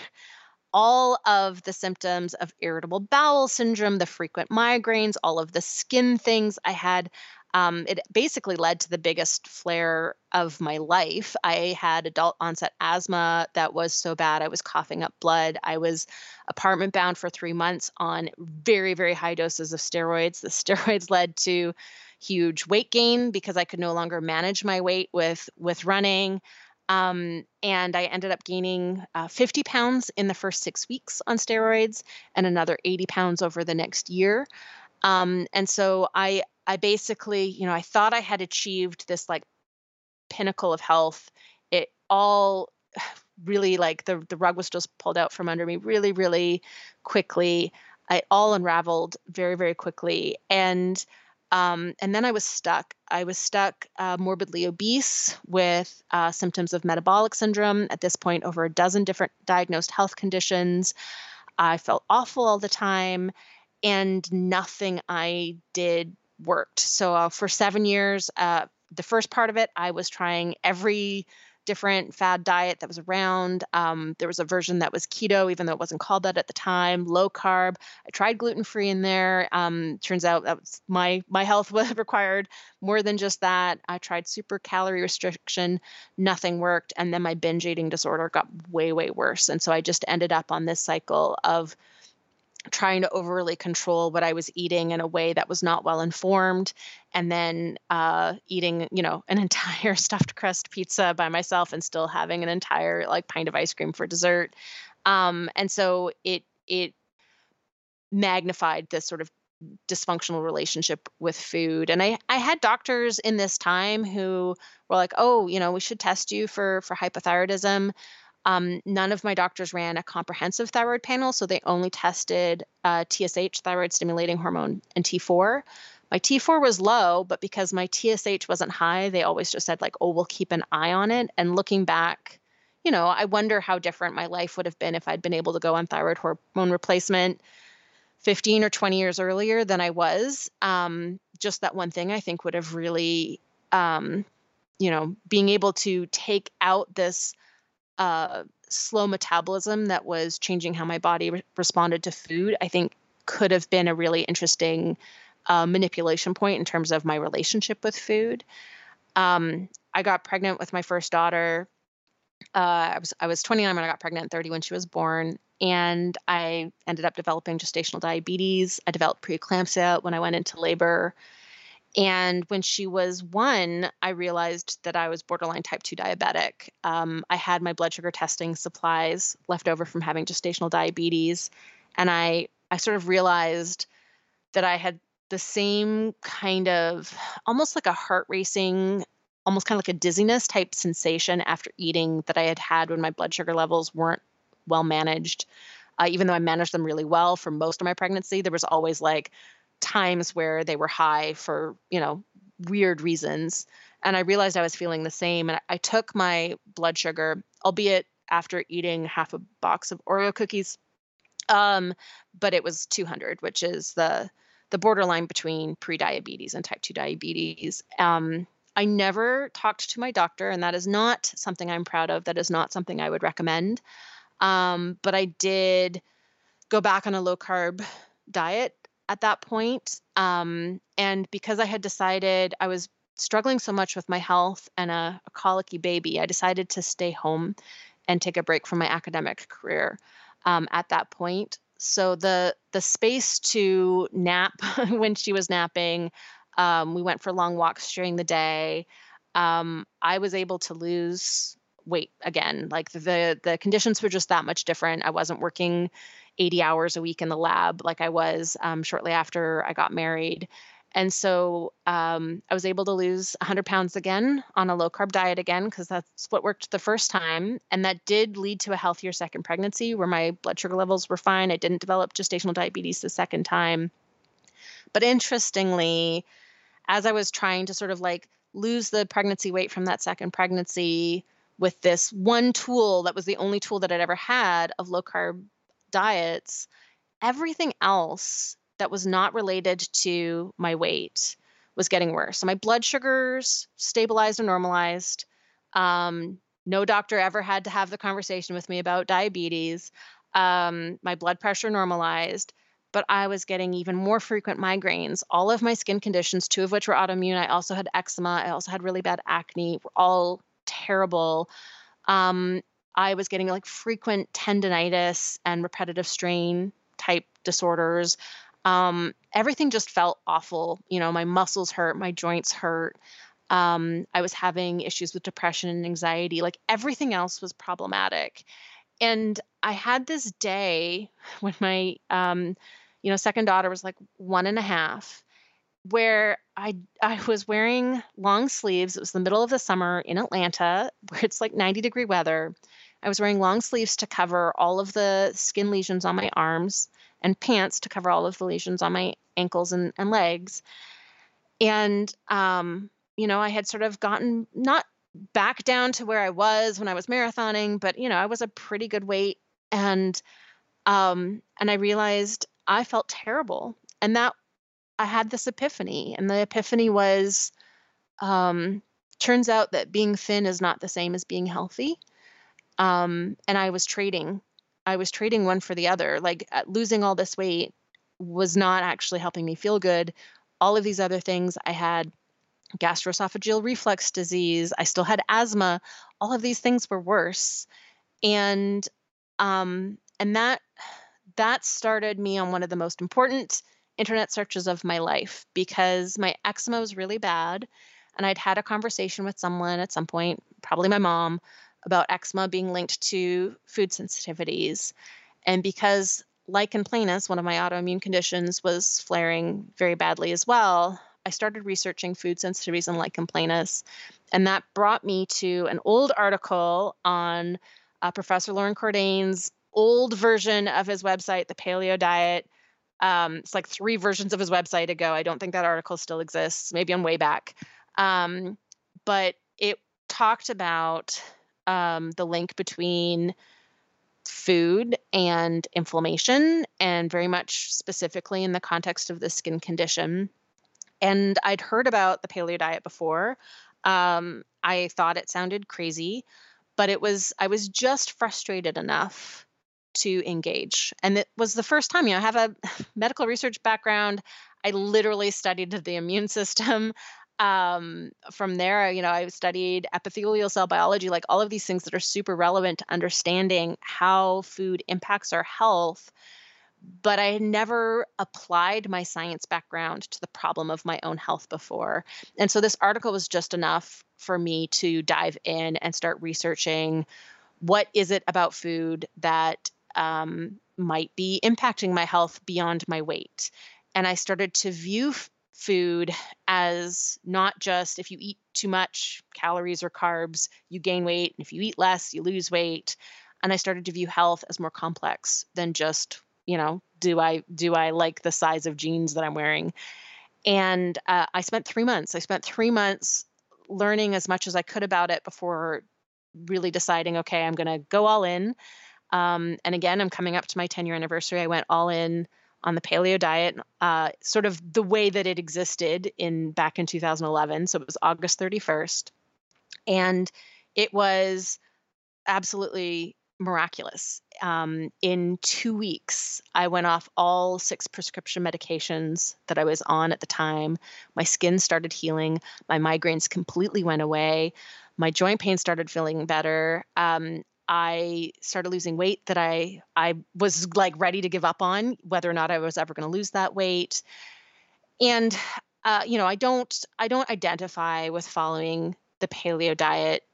S2: all of the symptoms of irritable bowel syndrome, the frequent migraines, all of the skin things I had. Um, it basically led to the biggest flare of my life. I had adult onset asthma that was so bad I was coughing up blood. I was apartment bound for three months on very, very high doses of steroids. The steroids led to huge weight gain because I could no longer manage my weight with with running. Um, and I ended up gaining uh, fifty pounds in the first six weeks on steroids and another eighty pounds over the next year. Um, and so I, I basically, you know, I thought I had achieved this like pinnacle of health. It all really like the, the rug was just pulled out from under me really, really quickly. It all unraveled very, very quickly. And Um, and then I was stuck. I was stuck uh, morbidly obese with uh, symptoms of metabolic syndrome. At this point, over a dozen different diagnosed health conditions. I felt awful all the time, and nothing I did worked. So uh, for seven years, uh, the first part of it, I was trying every different fad diet that was around. Um, there was a version that was keto, even though it wasn't called that at the time, low carb. I tried gluten-free in there. Um, turns out that was my, my health was required more than just that. I tried super calorie restriction, nothing worked. And then my binge eating disorder got way, way worse. And so I just ended up on this cycle of trying to overly control what I was eating in a way that was not well informed, and then uh, eating, you know, an entire stuffed crust pizza by myself and still having an entire like pint of ice cream for dessert. Um, and so it it magnified this sort of dysfunctional relationship with food. And I, I had doctors in this time who were like, oh, you know, we should test you for, for hypothyroidism. Um, none of my doctors ran a comprehensive thyroid panel, so they only tested uh, T S H, thyroid stimulating hormone, and T four. My T four was low, but because my T S H wasn't high, they always just said like, oh, we'll keep an eye on it. And looking back, you know, I wonder how different my life would have been if I'd been able to go on thyroid hormone replacement fifteen or twenty years earlier than I was. Um, just that one thing I think would have really, um, you know, being able to take out this uh, slow metabolism that was changing how my body re- responded to food, I think could have been a really interesting uh, manipulation point in terms of my relationship with food. Um, I got pregnant with my first daughter. Uh, I was I was twenty-nine when I got pregnant, thirty when she was born, and I ended up developing gestational diabetes. I developed preeclampsia when I went into labor. And when she was one, I realized that I was borderline type two diabetic. Um, I had my blood sugar testing supplies left over from having gestational diabetes. And I, I sort of realized that I had the same kind of, almost like a heart racing, almost kind of like a dizziness type sensation after eating that I had had when my blood sugar levels weren't well managed. Uh, even though I managed them really well for most of my pregnancy, there was always like times where they were high for, you know, weird reasons. And I realized I was feeling the same. And I took my blood sugar, albeit after eating half a box of Oreo cookies. Um, but it was two hundred, which is the the borderline between prediabetes and type two diabetes. Um, I never talked to my doctor, and that is not something I'm proud of. That is not something I would recommend. Um, but I did go back on a low carb diet at that point. Um, and because I had decided I was struggling so much with my health and a, a colicky baby, I decided to stay home and take a break from my academic career um, at that point. So the the space to nap when she was napping, um, we went for long walks during the day. Um, I was able to lose weight again. Like the the conditions were just that much different. I wasn't working eighty hours a week in the lab like I was um, shortly after I got married. And so um, I was able to lose one hundred pounds again on a low carb diet again, because that's what worked the first time. And that did lead to a healthier second pregnancy where my blood sugar levels were fine. I didn't develop gestational diabetes the second time. But interestingly, as I was trying to sort of like lose the pregnancy weight from that second pregnancy with this one tool that was the only tool that I'd ever had of low carb diets, everything else that was not related to my weight was getting worse. So my blood sugars stabilized and normalized. Um, no doctor ever had to have the conversation with me about diabetes. Um, my blood pressure normalized, but I was getting even more frequent migraines. All of my skin conditions, two of which were autoimmune. I also had eczema. I also had really bad acne, were all terrible. Um, I was getting like frequent tendinitis and repetitive strain type disorders. Um, everything just felt awful. You know, my muscles hurt, my joints hurt. Um, I was having issues with depression and anxiety. Like everything else was problematic. And I had this day when my, um, you know, second daughter was like one and a half, where I I was wearing long sleeves. It was the middle of the summer in Atlanta, where it's like ninety degree weather. I was wearing long sleeves to cover all of the skin lesions on my arms and pants to cover all of the lesions on my ankles and, and legs. And, um, you know, I had sort of gotten not back down to where I was when I was marathoning, but, you know, I was a pretty good weight. And, um, and I realized I felt terrible. And that I had this epiphany, and the epiphany was, um, turns out that being thin is not the same as being healthy. Um, and I was trading, I was trading one for the other. Like uh, losing all this weight was not actually helping me feel good. All of these other things, I had gastroesophageal reflux disease. I still had asthma. All of these things were worse. And, um, and that, that started me on one of the most important internet searches of my life, because my eczema was really bad. And I'd had a conversation with someone at some point, probably my mom, about eczema being linked to food sensitivities. And because lichen planus, one of my autoimmune conditions, was flaring very badly as well, I started researching food sensitivities and lichen planus. And that brought me to an old article on uh, Professor Lauren Cordain's old version of his website, The Paleo Diet. Um, it's like three versions of his website ago. I don't think that article still exists. Maybe I'm way back. Um, but it talked about um, the link between food and inflammation, and very much specifically in the context of the skin condition. And I'd heard about the paleo diet before. Um, I thought it sounded crazy, but it was, I was just frustrated enough to engage. And it was the first time, you know, I have a medical research background. I literally studied the immune system. Um, from there, you know, I studied epithelial cell biology, like all of these things that are super relevant to understanding how food impacts our health. But I had never applied my science background to the problem of my own health before. And so this article was just enough for me to dive in and start researching what is it about food that um, might be impacting my health beyond my weight. And I started to view f- food as not just if you eat too much calories or carbs, you gain weight. And if you eat less, you lose weight. And I started to view health as more complex than just, you know, do I do I like the size of jeans that I'm wearing? And uh, I spent three months. I spent three months learning as much as I could about it before really deciding, okay, I'm going to go all in. Um, and again, I'm coming up to my ten year anniversary. I went all in on the paleo diet, uh, sort of the way that it existed in back in two thousand eleven. So it was August thirty-first. And it was absolutely miraculous. Um, in two weeks, I went off all six prescription medications that I was on at the time. My skin started healing. My migraines completely went away. My joint pain started feeling better. Um, I started losing weight that I I was like ready to give up on, whether or not I was ever going to lose that weight. And uh, you know, I don't I don't identify with following the paleo diet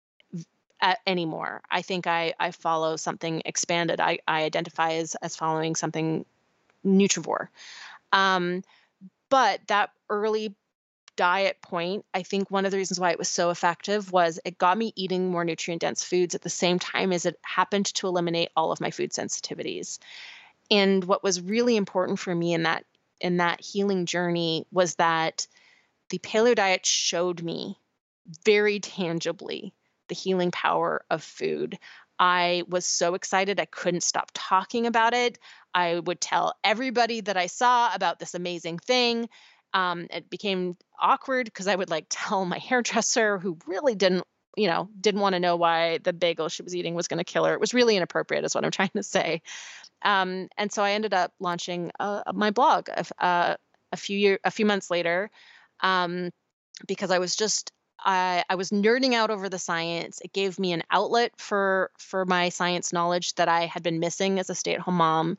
S2: uh, anymore. I think I I follow something expanded. I I identify as as following something nutrivore. Um, but that early diet point, I think one of the reasons why it was so effective was it got me eating more nutrient dense foods at the same time as it happened to eliminate all of my food sensitivities. And what was really important for me in that in that healing journey was that the paleo diet showed me very tangibly the healing power of food. I was so excited I couldn't stop talking about it. I would tell everybody that I saw about this amazing thing. Um, it became awkward because I would like tell my hairdresser, who really didn't, you know, didn't want to know why the bagel she was eating was going to kill her. It was really inappropriate, is what I'm trying to say. Um, and so I ended up launching uh, my blog uh, a few year, a few months later, um, because I was just I, I was nerding out over the science. It gave me an outlet for for my science knowledge that I had been missing as a stay-at-home mom,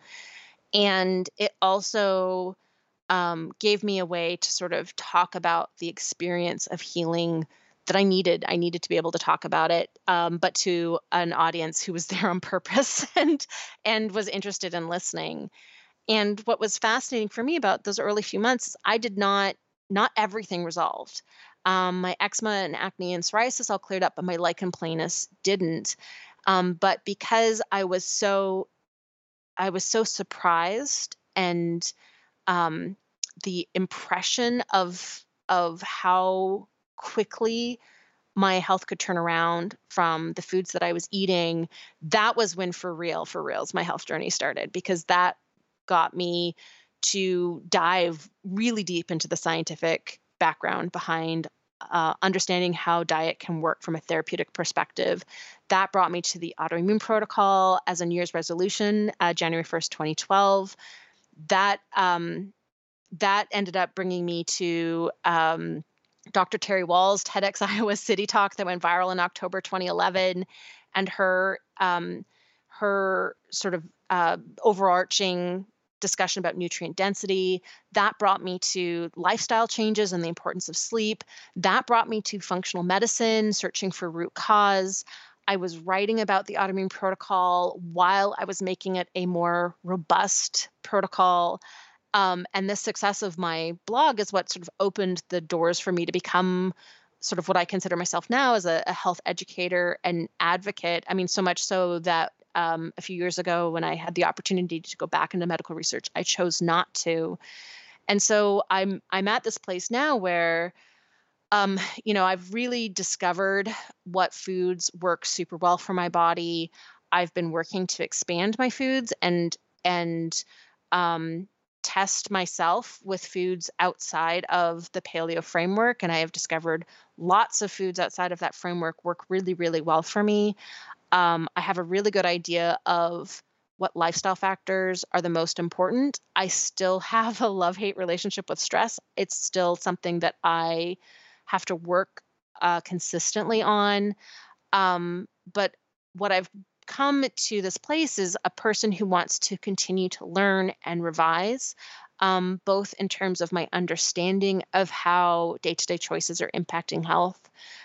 S2: and it also um, gave me a way to sort of talk about the experience of healing that I needed. I needed to be able to talk about it, um, but to an audience who was there on purpose and and was interested in listening. And what was fascinating for me about those early few months is I did not, not everything resolved. Um, my eczema and acne and psoriasis all cleared up, but my lichen planus didn't. Um, but because I was so, I was so surprised, and um, the impression of of how quickly my health could turn around from the foods that I was eating, that was when for real, for reals, my health journey started, because that got me to dive really deep into the scientific background behind uh, understanding how diet can work from a therapeutic perspective. That brought me to the autoimmune protocol as a New Year's resolution, uh, January first, twenty twelve. That um, that ended up bringing me to um, Doctor Terry Wall's TEDx Iowa City talk that went viral in October twenty eleven, and her um, her sort of uh, overarching discussion about nutrient density. That brought me to lifestyle changes and the importance of sleep. That brought me to functional medicine, searching for root cause. I was writing about the autoimmune protocol while I was making it a more robust protocol. Um, and the success of my blog is what sort of opened the doors for me to become sort of what I consider myself now as a, a health educator and advocate. I mean, so much so that um, a few years ago, when I had the opportunity to go back into medical research, I chose not to. And so I'm I'm at this place now where, um, you know, I've really discovered what foods work super well for my body. I've been working to expand my foods and and um, test myself with foods outside of the paleo framework. And I have discovered lots of foods outside of that framework work really, really well for me. Um, I have a really good idea of what lifestyle factors are the most important. I still have a love-hate relationship with stress. It's still something that I have to work uh, consistently on. Um, but what I've come to this place is a person who wants to continue to learn and revise, um, both in terms of my understanding of how day-to-day choices are impacting health.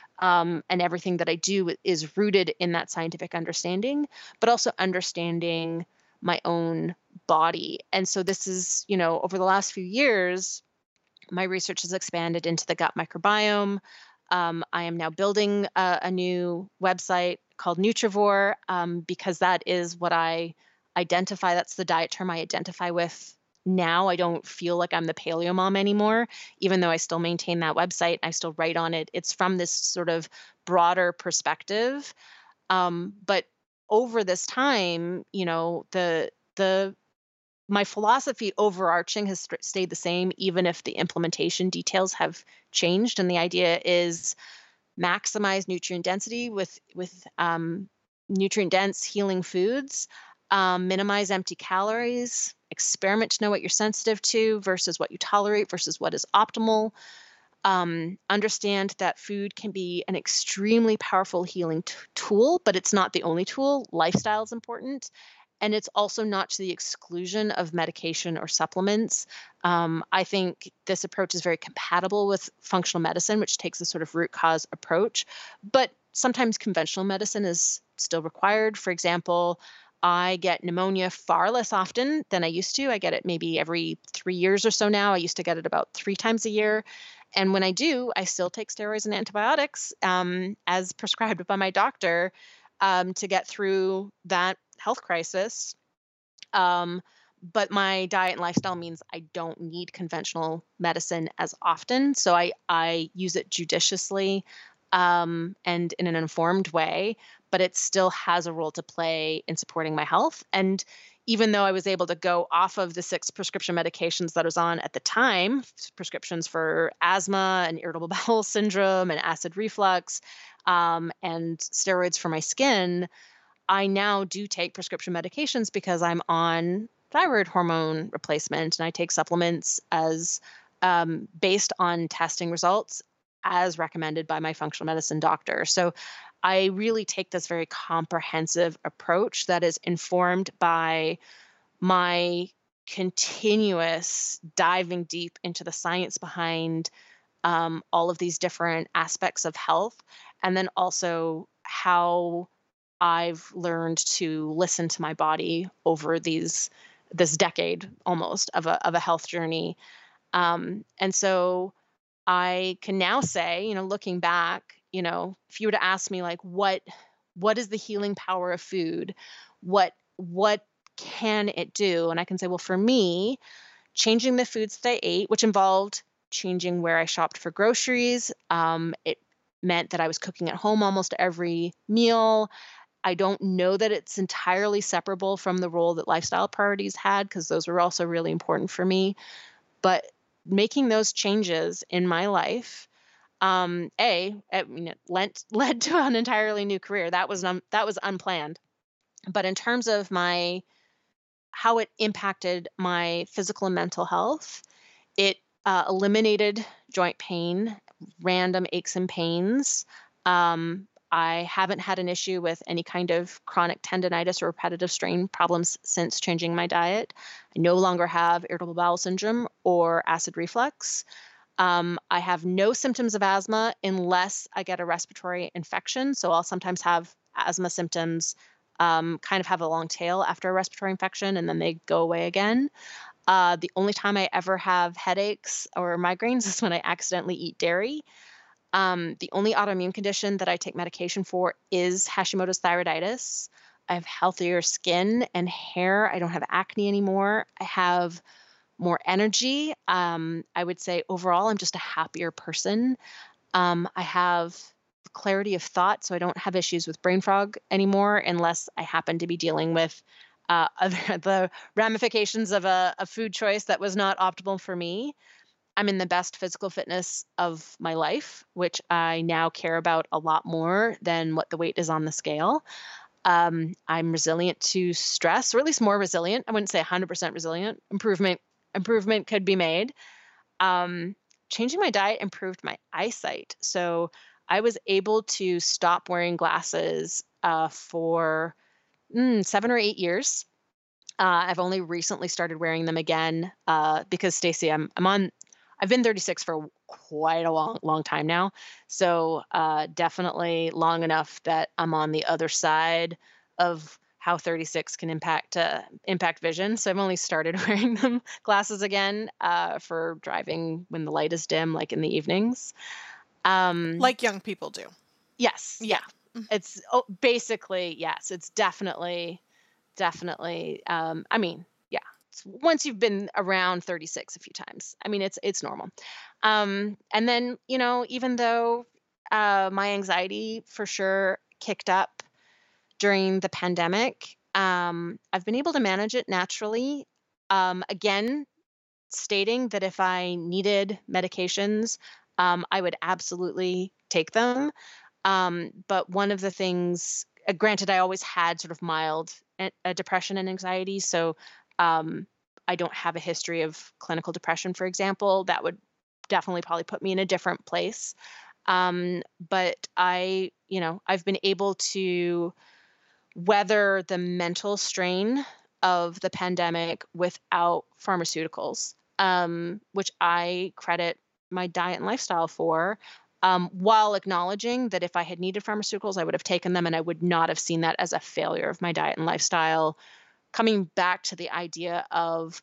S2: Um, and everything that I do is rooted in that scientific understanding, but also understanding my own body. And so this is, you know, over the last few years, my research has expanded into the gut microbiome. Um, I am now building a, a new website called Nutrivore, um, because that is what I identify. That's the diet term I identify with now. I don't feel like I'm the paleo mom anymore, even though I still maintain that website. I still write on it. It's from this sort of broader perspective. Um, but over this time, you know, the the my philosophy overarching has st- stayed the same, even if the implementation details have changed. And the idea is maximize nutrient density with with um, nutrient dense healing foods, um, minimize empty calories, experiment to know what you're sensitive to versus what you tolerate versus what is optimal. Um, understand that food can be an extremely powerful healing t- tool, but it's not the only tool. Lifestyle is important. And it's also not to the exclusion of medication or supplements. Um, I think this approach is very compatible with functional medicine, which takes a sort of root cause approach. But sometimes conventional medicine is still required. For example, I get pneumonia far less often than I used to. I get it maybe every three years or so now. I used to get it about three times a year. And when I do, I still take steroids and antibiotics um, as prescribed by my doctor um, to get through that health crisis. Um, but my diet and lifestyle means I don't need conventional medicine as often. So I, I use it judiciously um, and in an informed way, but it still has a role to play in supporting my health. And even though I was able to go off of the six prescription medications that I was on at the time, prescriptions for asthma and irritable bowel syndrome and acid reflux, um, and steroids for my skin, I now do take prescription medications because I'm on thyroid hormone replacement, and I take supplements as um, based on testing results as recommended by my functional medicine doctor. So I really take this very comprehensive approach that is informed by my continuous diving deep into the science behind um, all of these different aspects of health, and then also how I've learned to listen to my body over these this decade almost of a of a health journey. Um, and so I can now say, you know, looking back, you know, if you were to ask me like what what is the healing power of food? What what can it do? And I can say, well, for me, changing the foods that I ate, which involved changing where I shopped for groceries. Um, it meant that I was cooking at home almost every meal. I don't know that it's entirely separable from the role that lifestyle priorities had, because those were also really important for me. But making those changes in my life, um, a, I mean, it led, led to an entirely new career. That was um, that was unplanned. But in terms of my how it impacted my physical and mental health, it uh, eliminated joint pain, random aches and pains. Um, I haven't had an issue with any kind of chronic tendonitis or repetitive strain problems since changing my diet. I no longer have irritable bowel syndrome or acid reflux. Um, I have no symptoms of asthma unless I get a respiratory infection. So I'll sometimes have asthma symptoms um, kind of have a long tail after a respiratory infection, and then they go away again. Uh, the only time I ever have headaches or migraines is when I accidentally eat dairy. Um, the only autoimmune condition that I take medication for is Hashimoto's thyroiditis. I have healthier skin and hair. I don't have acne anymore. I have more energy. Um, I would say overall, I'm just a happier person. Um, I have clarity of thought, so I don't have issues with brain fog anymore, unless I happen to be dealing with uh, other, the ramifications of a, a food choice that was not optimal for me. I'm in the best physical fitness of my life, which I now care about a lot more than what the weight is on the scale. Um, I'm resilient to stress, or at least more resilient. I wouldn't say one hundred percent resilient. Improvement, improvement could be made. Um, changing my diet improved my eyesight. So I was able to stop wearing glasses uh, for mm, seven or eight years. Uh, I've only recently started wearing them again uh, because Stacey, I'm I'm on. I've been thirty-six for quite a long, long time now. So uh, definitely long enough that I'm on the other side of how thirty-six can impact uh, impact vision. So I've only started wearing them glasses again uh, for driving when the light is dim, like in the evenings. Um,
S1: Like young people do.
S2: yes, yeah.
S1: Yeah.
S2: It's oh, basically yes. It's definitely, definitely. Um, I mean, yeah. It's once you've been around thirty-six a few times, I mean, it's it's normal. Um, and then you know, even though uh, my anxiety for sure kicked up during the pandemic, um, I've been able to manage it naturally. Um, again, stating that if I needed medications, um, I would absolutely take them. Um, but one of the things, uh, granted, I always had sort of mild uh, uh, depression and anxiety. So um, I don't have a history of clinical depression, for example. That would definitely probably put me in a different place. Um, but I, you know, I've been able to weather the mental strain of the pandemic without pharmaceuticals, um, which I credit my diet and lifestyle for, um, while acknowledging that if I had needed pharmaceuticals, I would have taken them and I would not have seen that as a failure of my diet and lifestyle. Coming back to the idea of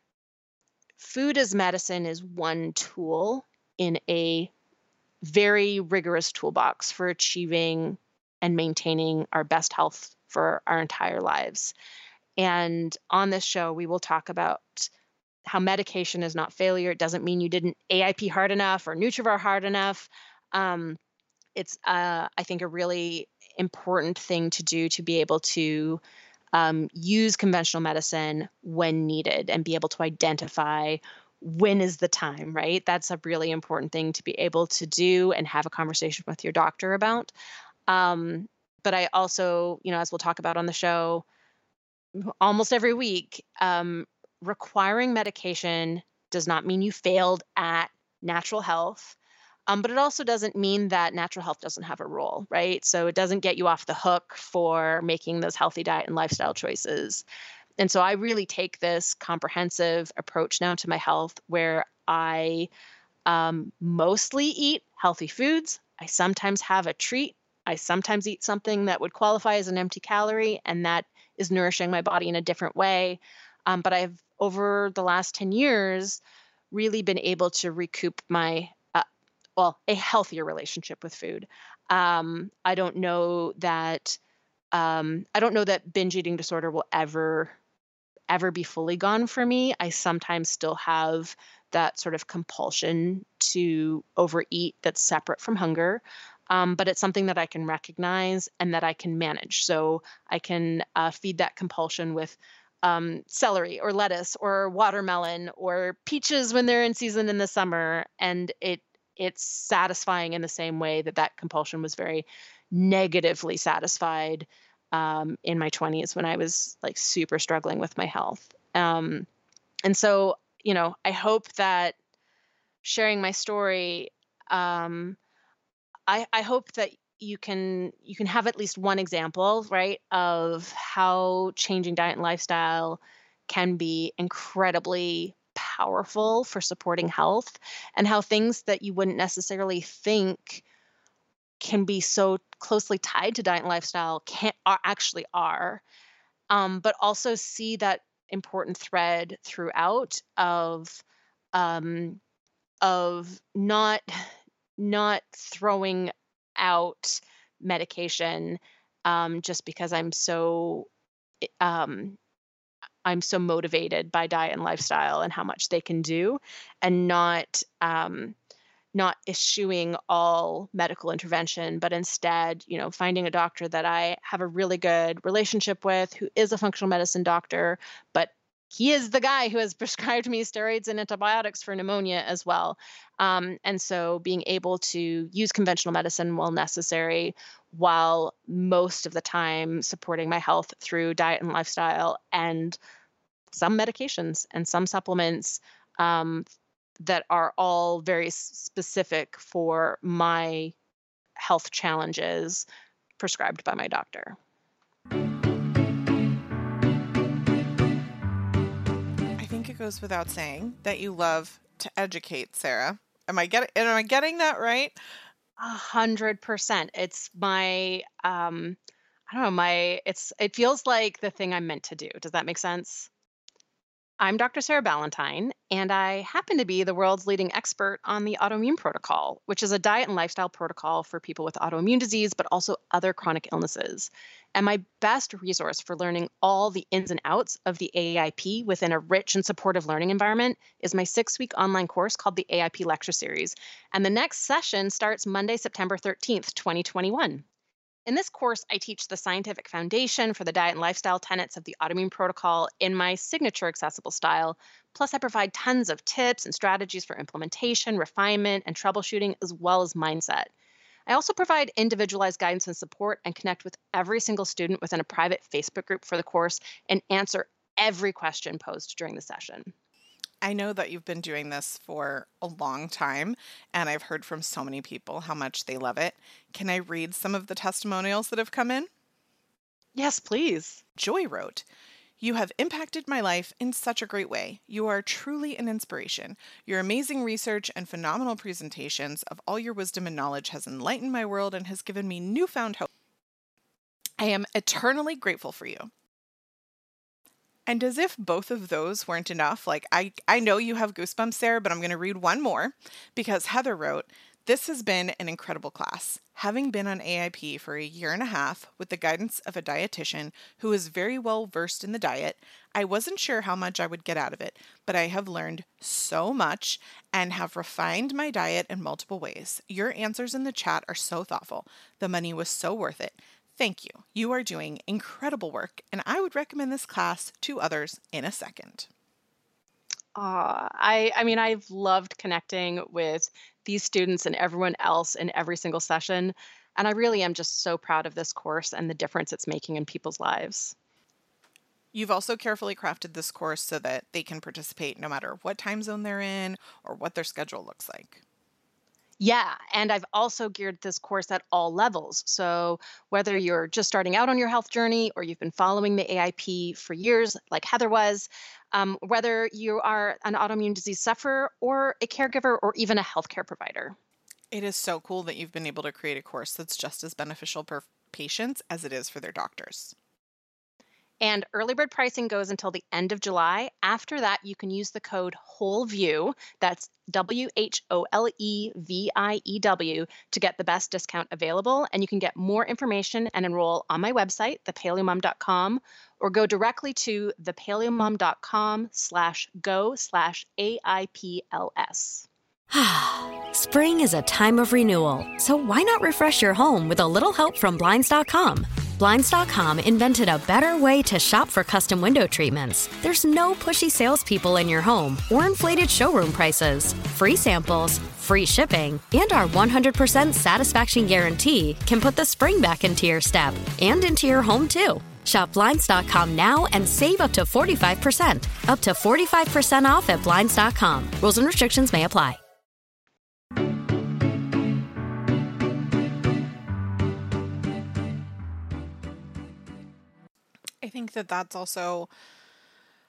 S2: food as medicine is one tool in a very rigorous toolbox for achieving and maintaining our best health for our entire lives. And on this show, we will talk about how medication is not failure. It doesn't mean you didn't A I P hard enough or Nutrivar hard enough. Um, it's, uh, I think, a really important thing to do to be able to um, use conventional medicine when needed and be able to identify when is the time, right? That's a really important thing to be able to do and have a conversation with your doctor about. Um, but I also, you know, as we'll talk about on the show almost every week, um, requiring medication does not mean you failed at natural health. Um, but it also doesn't mean that natural health doesn't have a role, right? So it doesn't get you off the hook for making those healthy diet and lifestyle choices. And so I really take this comprehensive approach now to my health where I um, mostly eat healthy foods. I sometimes have a treat. I sometimes eat something that would qualify as an empty calorie, and that is nourishing my body in a different way. Um, but I've, over the last ten years, really been able to recoup my, uh, well, a healthier relationship with food. Um, I don't know that, um, I don't know that binge eating disorder will ever, ever be fully gone for me. I sometimes still have that sort of compulsion to overeat that's separate from hunger. Um, but it's something that I can recognize and that I can manage. So I can uh, feed that compulsion with um, celery or lettuce or watermelon or peaches when they're in season in the summer. And it it's satisfying in the same way that that compulsion was very negatively satisfied um, in my twenties when I was like super struggling with my health. Um, and so, you know, I hope that sharing my story, um, I, I hope that you can you can have at least one example, right, of how changing diet and lifestyle can be incredibly powerful for supporting health, and how things that you wouldn't necessarily think can be so closely tied to diet and lifestyle can are actually are, um, but also see that important thread throughout of um, of not not throwing out medication um, just because I'm so um, I'm so motivated by diet and lifestyle and how much they can do, and not um, not eschewing all medical intervention, but instead, you know, finding a doctor that I have a really good relationship with, who is a functional medicine doctor, but he is the guy who has prescribed me steroids and antibiotics for pneumonia as well. Um, and so being able to use conventional medicine while necessary, while most of the time supporting my health through diet and lifestyle and some medications and some supplements um, that are all very s- specific for my health challenges prescribed by my doctor.
S1: I think it goes without saying that you love to educate, Sarah. Am I getting am I getting that right?
S2: A hundred percent. It's my um I don't know, my it's it feels like the thing I'm meant to do. Does that make sense? I'm Doctor Sarah Ballantyne, and I happen to be the world's leading expert on the autoimmune protocol, which is a diet and lifestyle protocol for people with autoimmune disease, but also other chronic illnesses. And my best resource for learning all the ins and outs of the A I P within a rich and supportive learning environment is my six week online course called the A I P Lecture Series. And the next session starts Monday, September thirteenth, twenty twenty-one. In this course, I teach the scientific foundation for the diet and lifestyle tenets of the autoimmune protocol in my signature accessible style. Plus, I provide tons of tips and strategies for implementation, refinement, and troubleshooting, as well as mindset. I also provide individualized guidance and support and connect with every single student within a private Facebook group for the course and answer every question posed during the session.
S1: I know that you've been doing this for a long time, and I've heard from so many people how much they love it. Can I read some of the testimonials that have come in?
S2: Yes, please.
S1: Joy wrote, "You have impacted my life in such a great way. You are truly an inspiration. Your amazing research and phenomenal presentations of all your wisdom and knowledge has enlightened my world and has given me newfound hope. I am eternally grateful for you." And as if both of those weren't enough, like I, I know you have goosebumps, Sarah, but I'm going to read one more because Heather wrote, "This has been an incredible class. Having been on A I P for a year and a half with the guidance of a dietitian who is very well versed in the diet, I wasn't sure how much I would get out of it, but I have learned so much and have refined my diet in multiple ways. Your answers in the chat are so thoughtful. The money was so worth it. Thank you. You are doing incredible work, and I would recommend this class to others in a second."
S2: Uh, I, I mean, I've loved connecting with these students and everyone else in every single session. And I really am just so proud of this course and the difference it's making in people's lives.
S1: You've also carefully crafted this course so that they can participate no matter what time zone they're in or what their schedule looks like.
S2: Yeah, and I've also geared this course at all levels. So whether you're just starting out on your health journey or you've been following the A I P for years, like Heather was, um, whether you are an autoimmune disease sufferer or a caregiver or even a healthcare provider.
S1: It is so cool that you've been able to create a course that's just as beneficial for patients as it is for their doctors.
S2: And early bird pricing goes until the end of July. After that, you can use the code WHOLEVIEW, that's W H O L E V I E W, to get the best discount available. And you can get more information and enroll on my website, the paleo mom dot com, or go directly to the paleo mom dot com slash go slash A I P L S.
S5: Spring is a time of renewal, so why not refresh your home with a little help from Blinds dot com? Blinds dot com invented a better way to shop for custom window treatments. There's no pushy salespeople in your home or inflated showroom prices. Free samples, free shipping, and our one hundred percent satisfaction guarantee can put the spring back into your step and into your home, too. Shop Blinds dot com now and save up to forty-five percent. Up to forty-five percent off at Blinds dot com. Rules and restrictions may apply.
S1: I think that that's also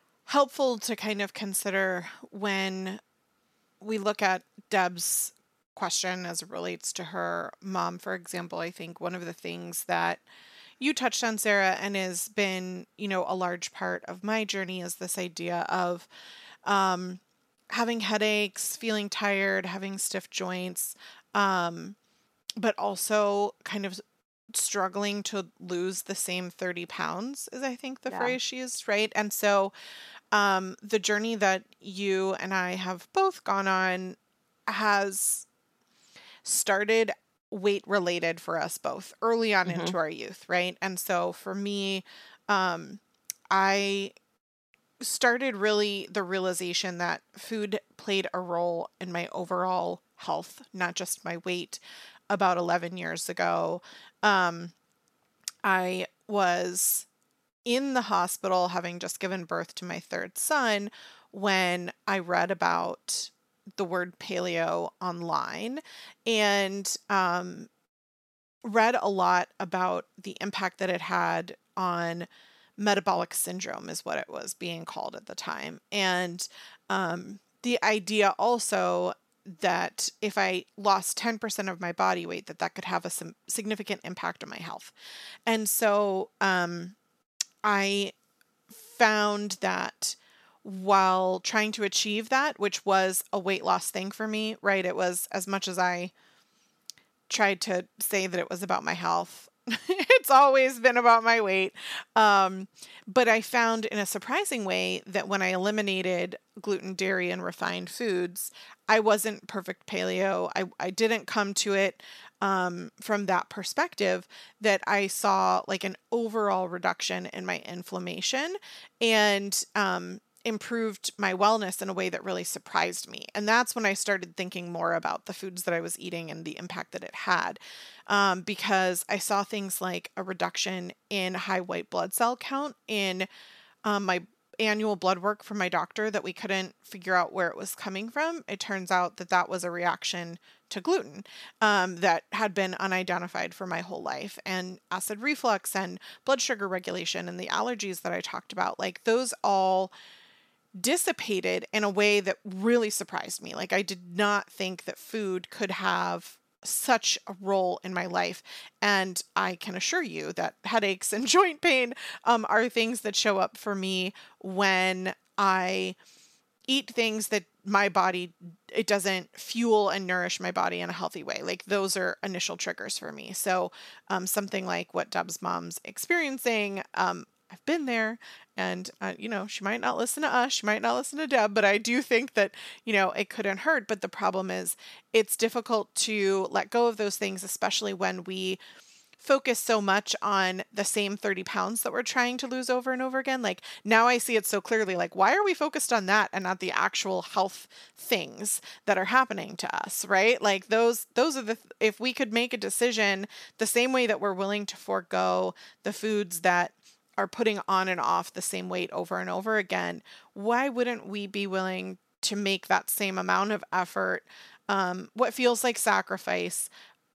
S1: helpful to kind of consider when we look at Deb's question as it relates to her mom, for example, I think one of the things that you touched on, Sarah, and has been, you know, a large part of my journey is this idea of um, having headaches, feeling tired, having stiff joints, um, but also kind of struggling to lose the same thirty pounds is, I think, the
S2: Yeah.
S1: phrase she used, right? And so um, the journey that you and I have both gone on has started weight related for us both early on
S2: hmm
S1: into our youth, right? And so for me, um, I started really the realization that food played a role in my overall health, not just my weight, about eleven years ago. Um, I was in the hospital having just given birth to my third son when I read about the word paleo online and um, read a lot about the impact that it had on metabolic syndrome, is what it was being called at the time. And um, the idea also that if I lost ten percent of my body weight, that that could have a some significant impact on my health. And so um, I found that while trying to achieve that, which was a weight loss thing for me, right? It was, as much as I tried to say that it was about my health, it's always been about my weight. Um, but I found in a surprising way that when I eliminated gluten, dairy, and refined foods, I wasn't perfect paleo. I, I didn't come to it um, from that perspective, that I saw like an overall reduction in my inflammation and um, improved my wellness in a way that really surprised me. And that's when I started thinking more about the foods that I was eating and the impact that it had. Um, because I saw things like a reduction in high white blood cell count in um, my annual blood work from my doctor that we couldn't figure out where it was coming from. It turns out that that was a reaction to gluten um, that had been unidentified for my whole life, and acid reflux and blood sugar regulation and the allergies that I talked about, like those all dissipated in a way that really surprised me. Like I did not think that food could have such a role in my life. And I can assure you that headaches and joint pain um, are things that show up for me when I eat things that my body, it doesn't fuel and nourish my body in a healthy way. Like those are initial triggers for me. So um, something like what Deb's mom's experiencing, um, I've been there, and, uh, you know, she might not listen to us, she might not listen to Deb, but I do think that, you know, it couldn't hurt. But the problem is it's difficult to let go of those things, especially when we focus so much on the same thirty pounds that we're trying to lose over and over again. Like now I see it so clearly, like, why are we focused on that and not the actual health things that are happening to us, right? Like those, those are the, if we could make a decision the same way that we're willing to forego the foods that are putting on and off the same weight over and over again, why wouldn't we be willing to make that same amount of effort, um, what feels like sacrifice,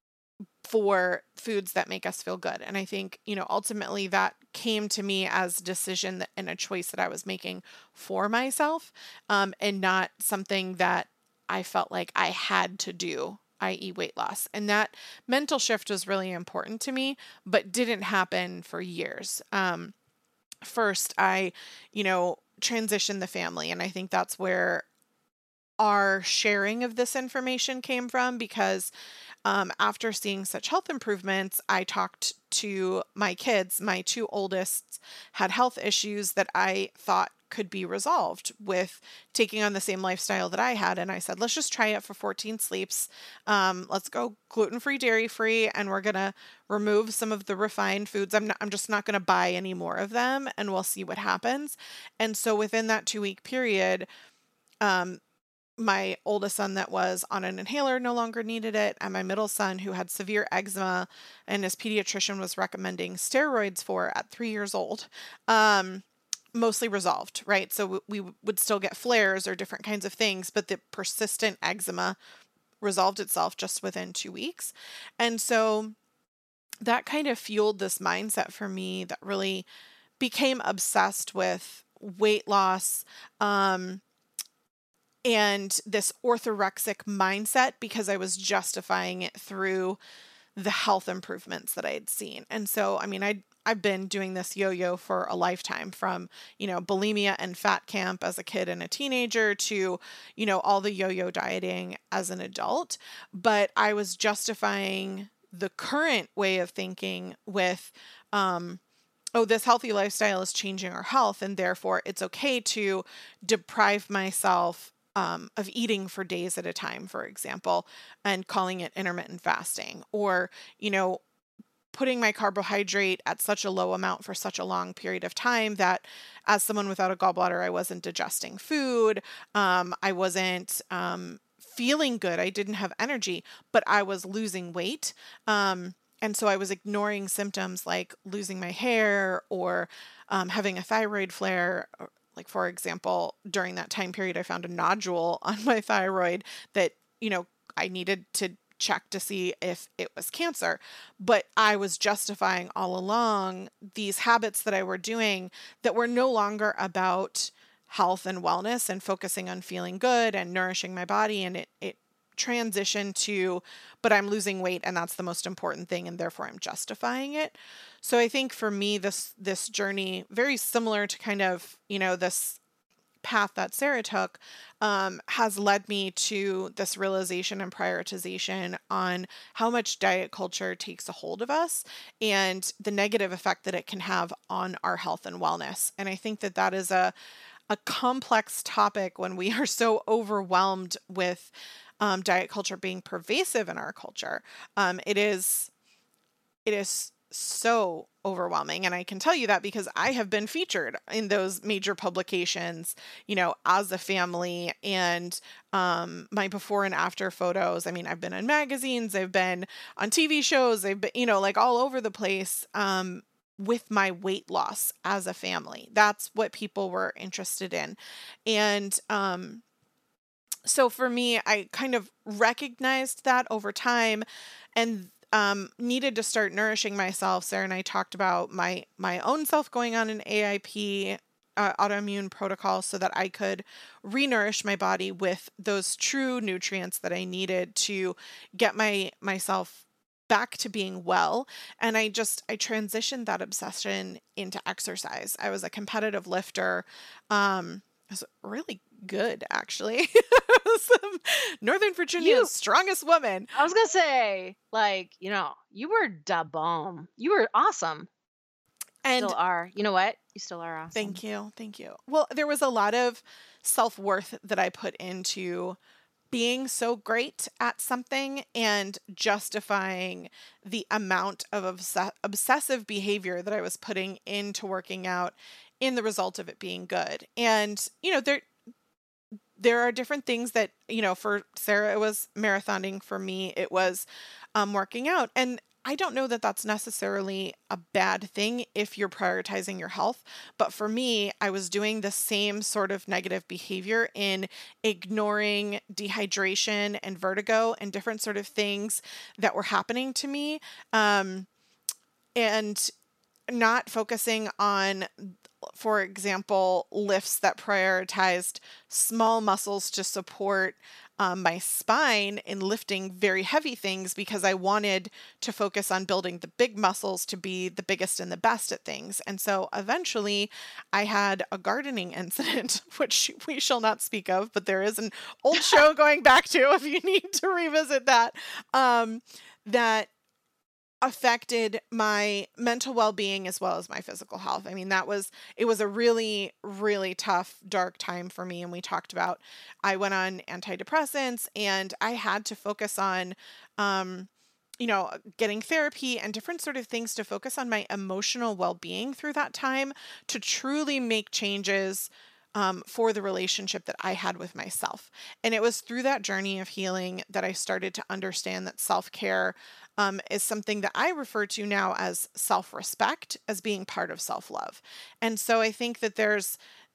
S1: for foods that make us feel good? And I think, you know, ultimately that came to me as a decision that, and a choice that I was making for myself, um, and not something that I felt like I had to do, that is weight loss. And that mental shift was really important to me, but didn't happen for years. Um, first, I, you know, transitioned the family. And I think that's where our sharing of this information came from, because um, after seeing such health improvements, I talked to my kids. My two oldest had health issues that I thought could be resolved with taking on the same lifestyle that I had. And I said, let's just try it for fourteen sleeps. Um, let's go gluten-free, dairy-free, and we're going to remove some of the refined foods. I'm not, I'm just not going to buy any more of them, and we'll see what happens. And so within that two week period, um, my oldest son that was on an inhaler no longer needed it. And my middle son, who had severe eczema and his pediatrician was recommending steroids for at three years old, um, mostly resolved, right? So we would still get flares or different kinds of things, but the persistent eczema resolved itself just within two weeks. And so that kind of fueled this mindset for me that really became obsessed with weight loss, um, and this orthorexic mindset because I was justifying it through the health improvements that I had seen. And so, I mean, I I've been doing this yo-yo for a lifetime, from, you know, bulimia and fat camp as a kid and a teenager to, you know, all the yo-yo dieting as an adult. But I was justifying the current way of thinking with, um, oh, this healthy lifestyle is changing our health, and therefore it's okay to deprive myself Um, of eating for days at a time, for example, and calling it intermittent fasting, or, you know, putting my carbohydrate at such a low amount for such a long period of time that as someone without a gallbladder, I wasn't digesting food. Um, I wasn't um, feeling good. I didn't have energy, but I was losing weight. Um, and so I was ignoring symptoms like losing my hair or um, having a thyroid flare. Like, for example, during that time period, I found a nodule on my thyroid that, you know, I needed to check to see if it was cancer. But I was justifying all along these habits that I were doing that were no longer about health and wellness and focusing on feeling good and nourishing my body. And it, it transitioned to, but I'm losing weight and that's the most important thing, and therefore I'm justifying it. So I think for me, this this journey, very similar to kind of, you know, this path that Sarah took, um, has led me to this realization and prioritization on how much diet culture takes a hold of us and the negative effect that it can have on our health and wellness. And I think that that is a a complex topic when we are so overwhelmed with um, diet culture being pervasive in our culture. Um, it is, it is so overwhelming. And I can tell you that because I have been featured in those major publications, you know, as a family, and um, my before and after photos. I mean, I've been in magazines, I've been on T V shows, I've been, you know, like all over the place um, with my weight loss as a family. That's what people were interested in. And, um, so for me, I kind of recognized that over time and um, needed to start nourishing myself. Sarah and I talked about my my own self going on an A I P, uh, autoimmune protocol, so that I could re-nourish my body with those true nutrients that I needed to get my myself back to being well. And I just, I transitioned that obsession into exercise. I was a competitive lifter. Um, I was really good, actually. Northern Virginia's you, strongest woman.
S2: I was gonna say, like, you know, you were da bomb. You were awesome. And still are. You know what? You still are awesome.
S1: Thank you. Thank you. Well, there was a lot of self-worth that I put into being so great at something and justifying the amount of obs- obsessive behavior that I was putting into working out in the result of it being good. And, you know, there, there are different things that, you know, for Sarah, it was marathoning. For me, it was um, working out. And I don't know that that's necessarily a bad thing if you're prioritizing your health. But for me, I was doing the same sort of negative behavior in ignoring dehydration and vertigo and different sort of things that were happening to me. Um, and not focusing on, for example, lifts that prioritized small muscles to support um, my spine in lifting very heavy things, because I wanted to focus on building the big muscles to be the biggest and the best at things. And so eventually I had a gardening incident, which we shall not speak of, but there is an old show going back to if you need to revisit that, um, that affected my mental well-being as well as my physical health. I mean, that was, it was a really, really tough, dark time for me. And we talked about, I went on antidepressants and I had to focus on, um, you know, getting therapy and different sort of things to focus on my emotional well-being through that time to truly make changes Um, for the relationship that I had with myself. And it was through that journey of healing that I started to understand that self-care um, is something that I refer to now as self-respect, as being part of self-love. And so I think that there's,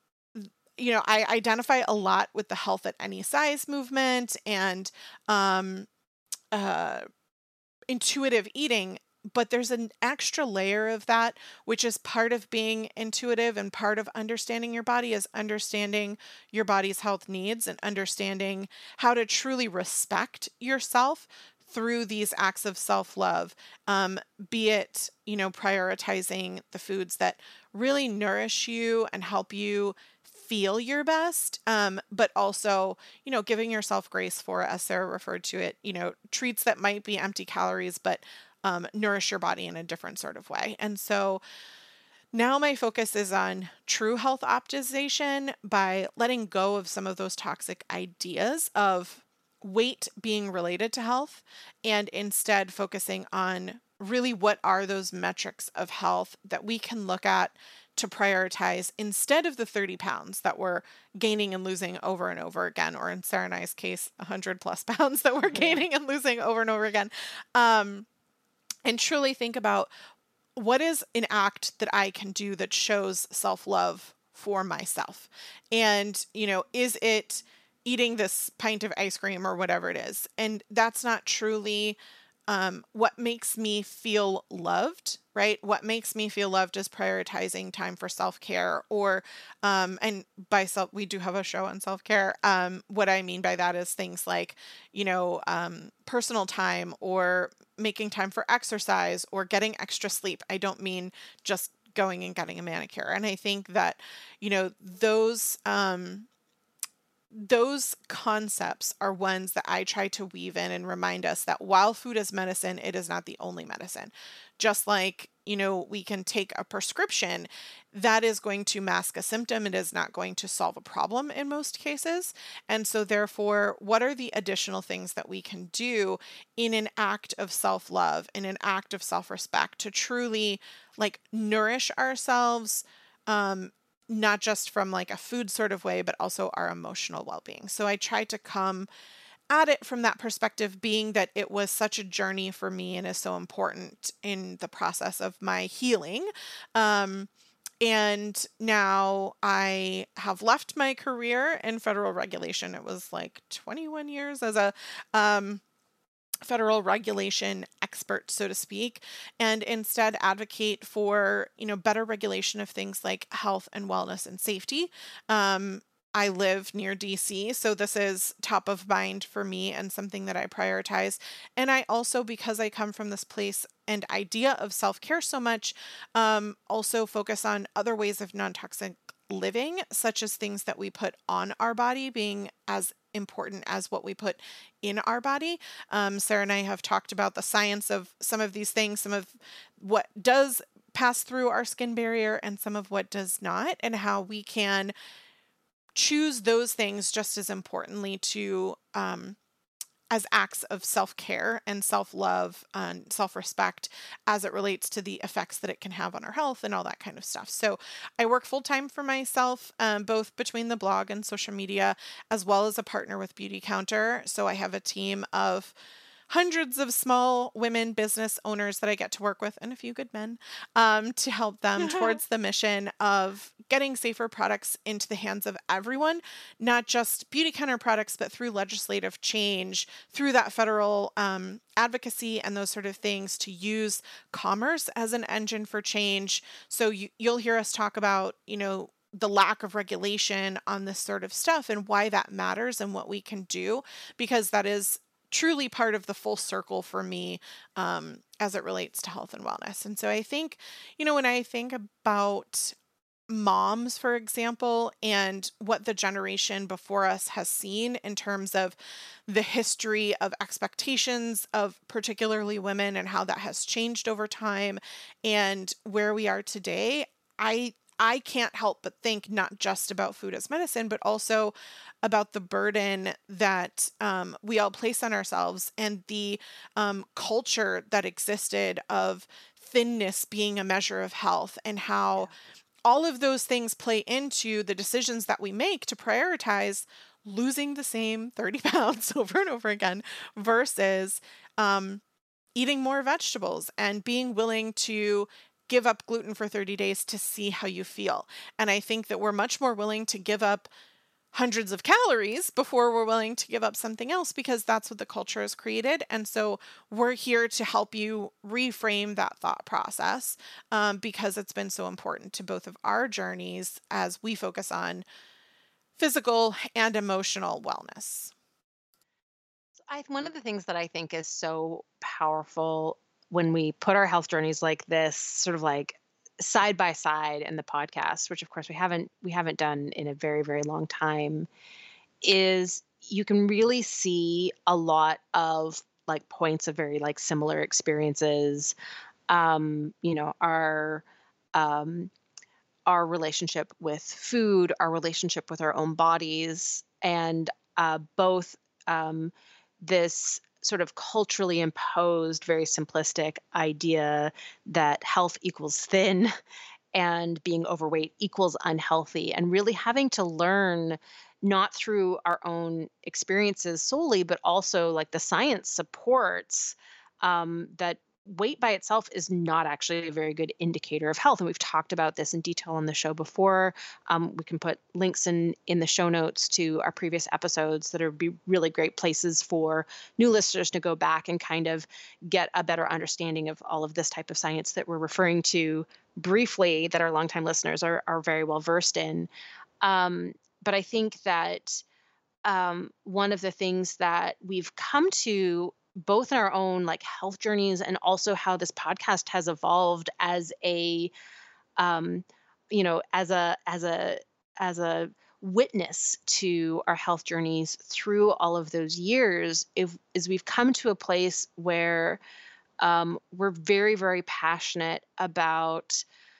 S1: you know, I identify a lot with the health at any size movement and um, uh, intuitive eating but there's an extra layer of that, which is part of being intuitive and part of understanding your body is understanding your body's health needs and understanding how to truly respect yourself through these acts of self-love, um, be it, you know, prioritizing the foods that really nourish you and help you feel your best, um, but also, you know, giving yourself grace for, as Sarah referred to it, you know, treats that might be empty calories, but um, nourish your body in a different sort of way. And so now my focus is on true health optimization by letting go of some of those toxic ideas of weight being related to health and instead focusing on really what are those metrics of health that we can look at to prioritize instead of the thirty pounds that we're gaining and losing over and over again, or in Sarah and I's case, one hundred plus pounds that we're gaining and losing over and over again. Um, and truly think about what is an act that I can do that shows self-love for myself. And, you know, is it eating this pint of ice cream or whatever it is? And that's not truly Um, what makes me feel loved, right? What makes me feel loved is prioritizing time for self-care or, um, and by self, we do have a show on self-care. Um, what I mean by that is things like, you know, um, personal time or making time for exercise or getting extra sleep. I don't mean just going and getting a manicure. And I think that, you know, those, um, those concepts are ones that I try to weave in and remind us that while food is medicine, it is not the only medicine. Just like, you know, we can take a prescription that is going to mask a symptom. It is not going to solve a problem in most cases. And so therefore, what are the additional things that we can do in an act of self-love, in an act of self-respect to truly like nourish ourselves, um, not just from like a food sort of way, but also our emotional well-being. So I try to come at it from that perspective, being that it was such a journey for me and is so important in the process of my healing. Um, and now I have left my career in federal regulation. It was like twenty-one years as a, um, federal regulation expert, so to speak, and instead advocate for, you know, better regulation of things like health and wellness and safety. Um, I live near D C, so this is top of mind for me and something that I prioritize. And I also, because I come from this place and idea of self-care so much, um, also focus on other ways of non-toxic living, such as things that we put on our body being as important as what we put in our body. Um, Sarah and I have talked about the science of some of these things, some of what does pass through our skin barrier and some of what does not, and how we can choose those things just as importantly to, um, as acts of self-care and self-love and self-respect as it relates to the effects that it can have on our health and all that kind of stuff. So I work full-time for myself, um, both between the blog and social media, as well as a partner with Beauty Counter. So I have a team of hundreds of small women business owners that I get to work with, and a few good men, um, to help them towards the mission of getting safer products into the hands of everyone, not just Beauty Counter products, but through legislative change, through that federal um, advocacy and those sort of things, to use commerce as an engine for change. So you, you'll hear us talk about, you know, the lack of regulation on this sort of stuff and why that matters and what we can do, because that is truly part of the full circle for me um, as it relates to health and wellness. And so I think, you know, when I think about moms, for example, and what the generation before us has seen in terms of the history of expectations of particularly women and how that has changed over time and where we are today, I I can't help but think not just about food as medicine, but also about the burden that um, we all place on ourselves and the um, culture that existed of thinness being a measure of health, and how all of those things play into the decisions that we make to prioritize losing the same thirty pounds over and over again versus um, eating more vegetables and being willing to give up gluten for thirty days to see how you feel. And I think that we're much more willing to give up hundreds of calories before we're willing to give up something else, because that's what the culture has created. And so we're here to help you reframe that thought process, um, because it's been so important to both of our journeys as we focus on physical and emotional wellness.
S2: I, one of the things that I think is so powerful when we put our health journeys like this, sort of like side by side in the podcast, which of course we haven't we haven't done in a very, very long time, is you can really see a lot of like points of very like similar experiences. Um, you know, our um, our relationship with food, our relationship with our own bodies, and uh, both um, this sort of culturally imposed, very simplistic idea that health equals thin and being overweight equals unhealthy, and really having to learn not through our own experiences solely, but also like the science supports um, that weight by itself is not actually a very good indicator of health. And we've talked about this in detail on the show before. Um, we can put links in, in the show notes to our previous episodes that would be really great places for new listeners to go back and kind of get a better understanding of all of this type of science that we're referring to briefly, that our longtime listeners are, are very well versed in. Um, but I think that um, one of the things that we've come to both in our own like health journeys, and also how this podcast has evolved as a, um, you know, as a, as a, as a witness to our health journeys through all of those years, if, is we've come to a place where um, we're very, very passionate about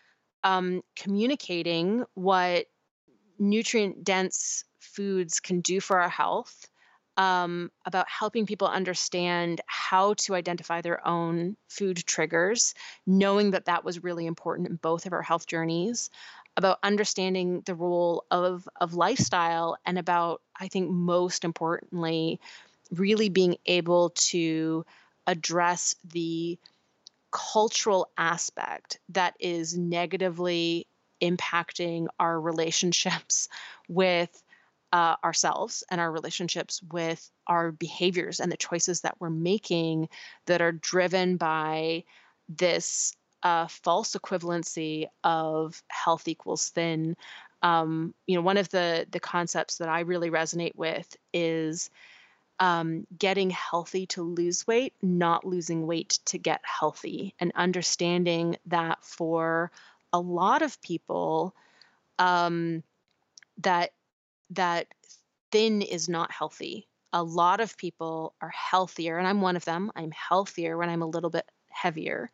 S2: um, communicating what nutrient dense foods can do for our health, um, about helping people understand how to identify their own food triggers, knowing that that was really important in both of our health journeys, about understanding the role of, of lifestyle, and about, I think most importantly, really being able to address the cultural aspect that is negatively impacting our relationships with uh, ourselves and our relationships with our behaviors and the choices that we're making that are driven by this uh, false equivalency of health equals thin. Um, you know, one of the the concepts that I really resonate with is um, getting healthy to lose weight, not losing weight to get healthy, and understanding that for a lot of people, um, that that thin is not healthy. A lot of people are healthier, and I'm one of them. I'm healthier when I'm a little bit heavier.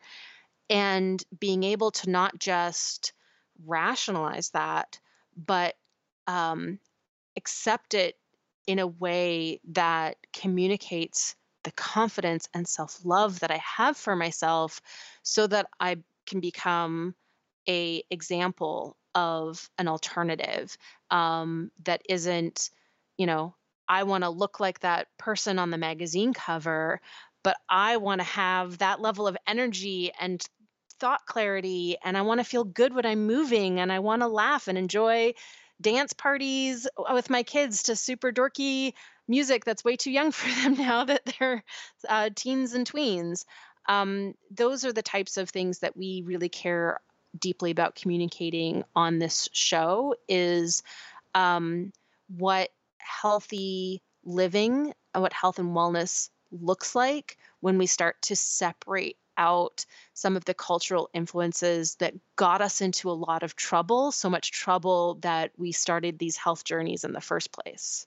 S2: And being able to not just rationalize that, but um, accept it in a way that communicates the confidence and self-love that I have for myself, so that I can become a example of an alternative um, that isn't, you know, I want to look like that person on the magazine cover, but I want to have that level of energy and thought clarity, and I want to feel good when I'm moving, and I want to laugh and enjoy dance parties with my kids to super dorky music that's way too young for them now that they're uh, teens and tweens. Um, those are the types of things that we really care deeply about communicating on this show, is um, what healthy living, what health and wellness looks like when we start to separate out some of the cultural influences that got us into a lot of trouble, so much trouble that we started these health journeys in the first place.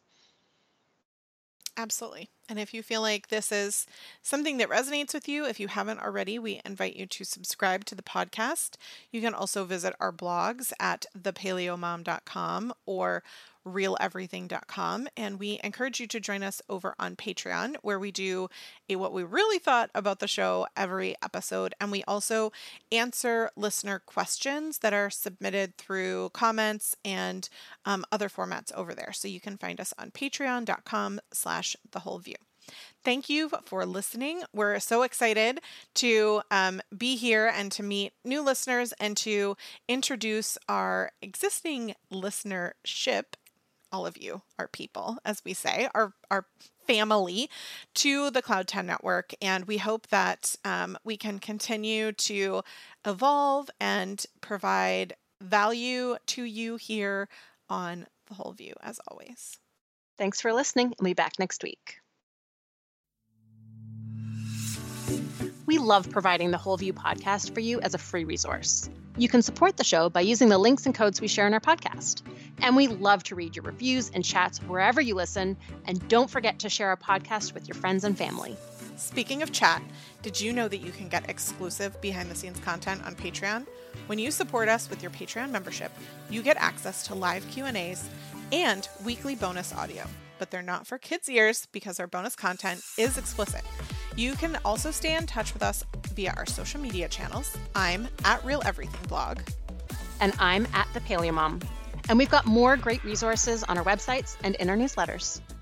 S1: Absolutely. And if you feel like this is something that resonates with you, if you haven't already, we invite you to subscribe to the podcast. You can also visit our blogs at the paleo mom dot com or real everything dot com. And we encourage you to join us over on Patreon, where we do a what we really thought about the show every episode. And we also answer listener questions that are submitted through comments and um, other formats over there. So you can find us on patreon dot com slash the whole view. Thank you for listening. We're so excited to um, be here and to meet new listeners and to introduce our existing listenership all of you, our people, as we say, our our family, to the Cloud ten Network. And we hope that um, we can continue to evolve and provide value to you here on The Whole View, as always.
S2: Thanks for listening. We'll be back next week. We love providing the Whole View podcast for you as a free resource. You can support the show by using the links and codes we share in our podcast. And we love to read your reviews and chats wherever you listen. And don't forget to share our podcast with your friends and family.
S1: Speaking of chat, did you know that you can get exclusive behind-the-scenes content on Patreon? When you support us with your Patreon membership, you get access to live Q and A's and weekly bonus audio. But they're not for kids' ears because our bonus content is explicit. You can also stay in touch with us via our social media channels. I'm at Real Everything Blog.
S2: And I'm at The Paleo Mom. And we've got more great resources on our websites and in our newsletters.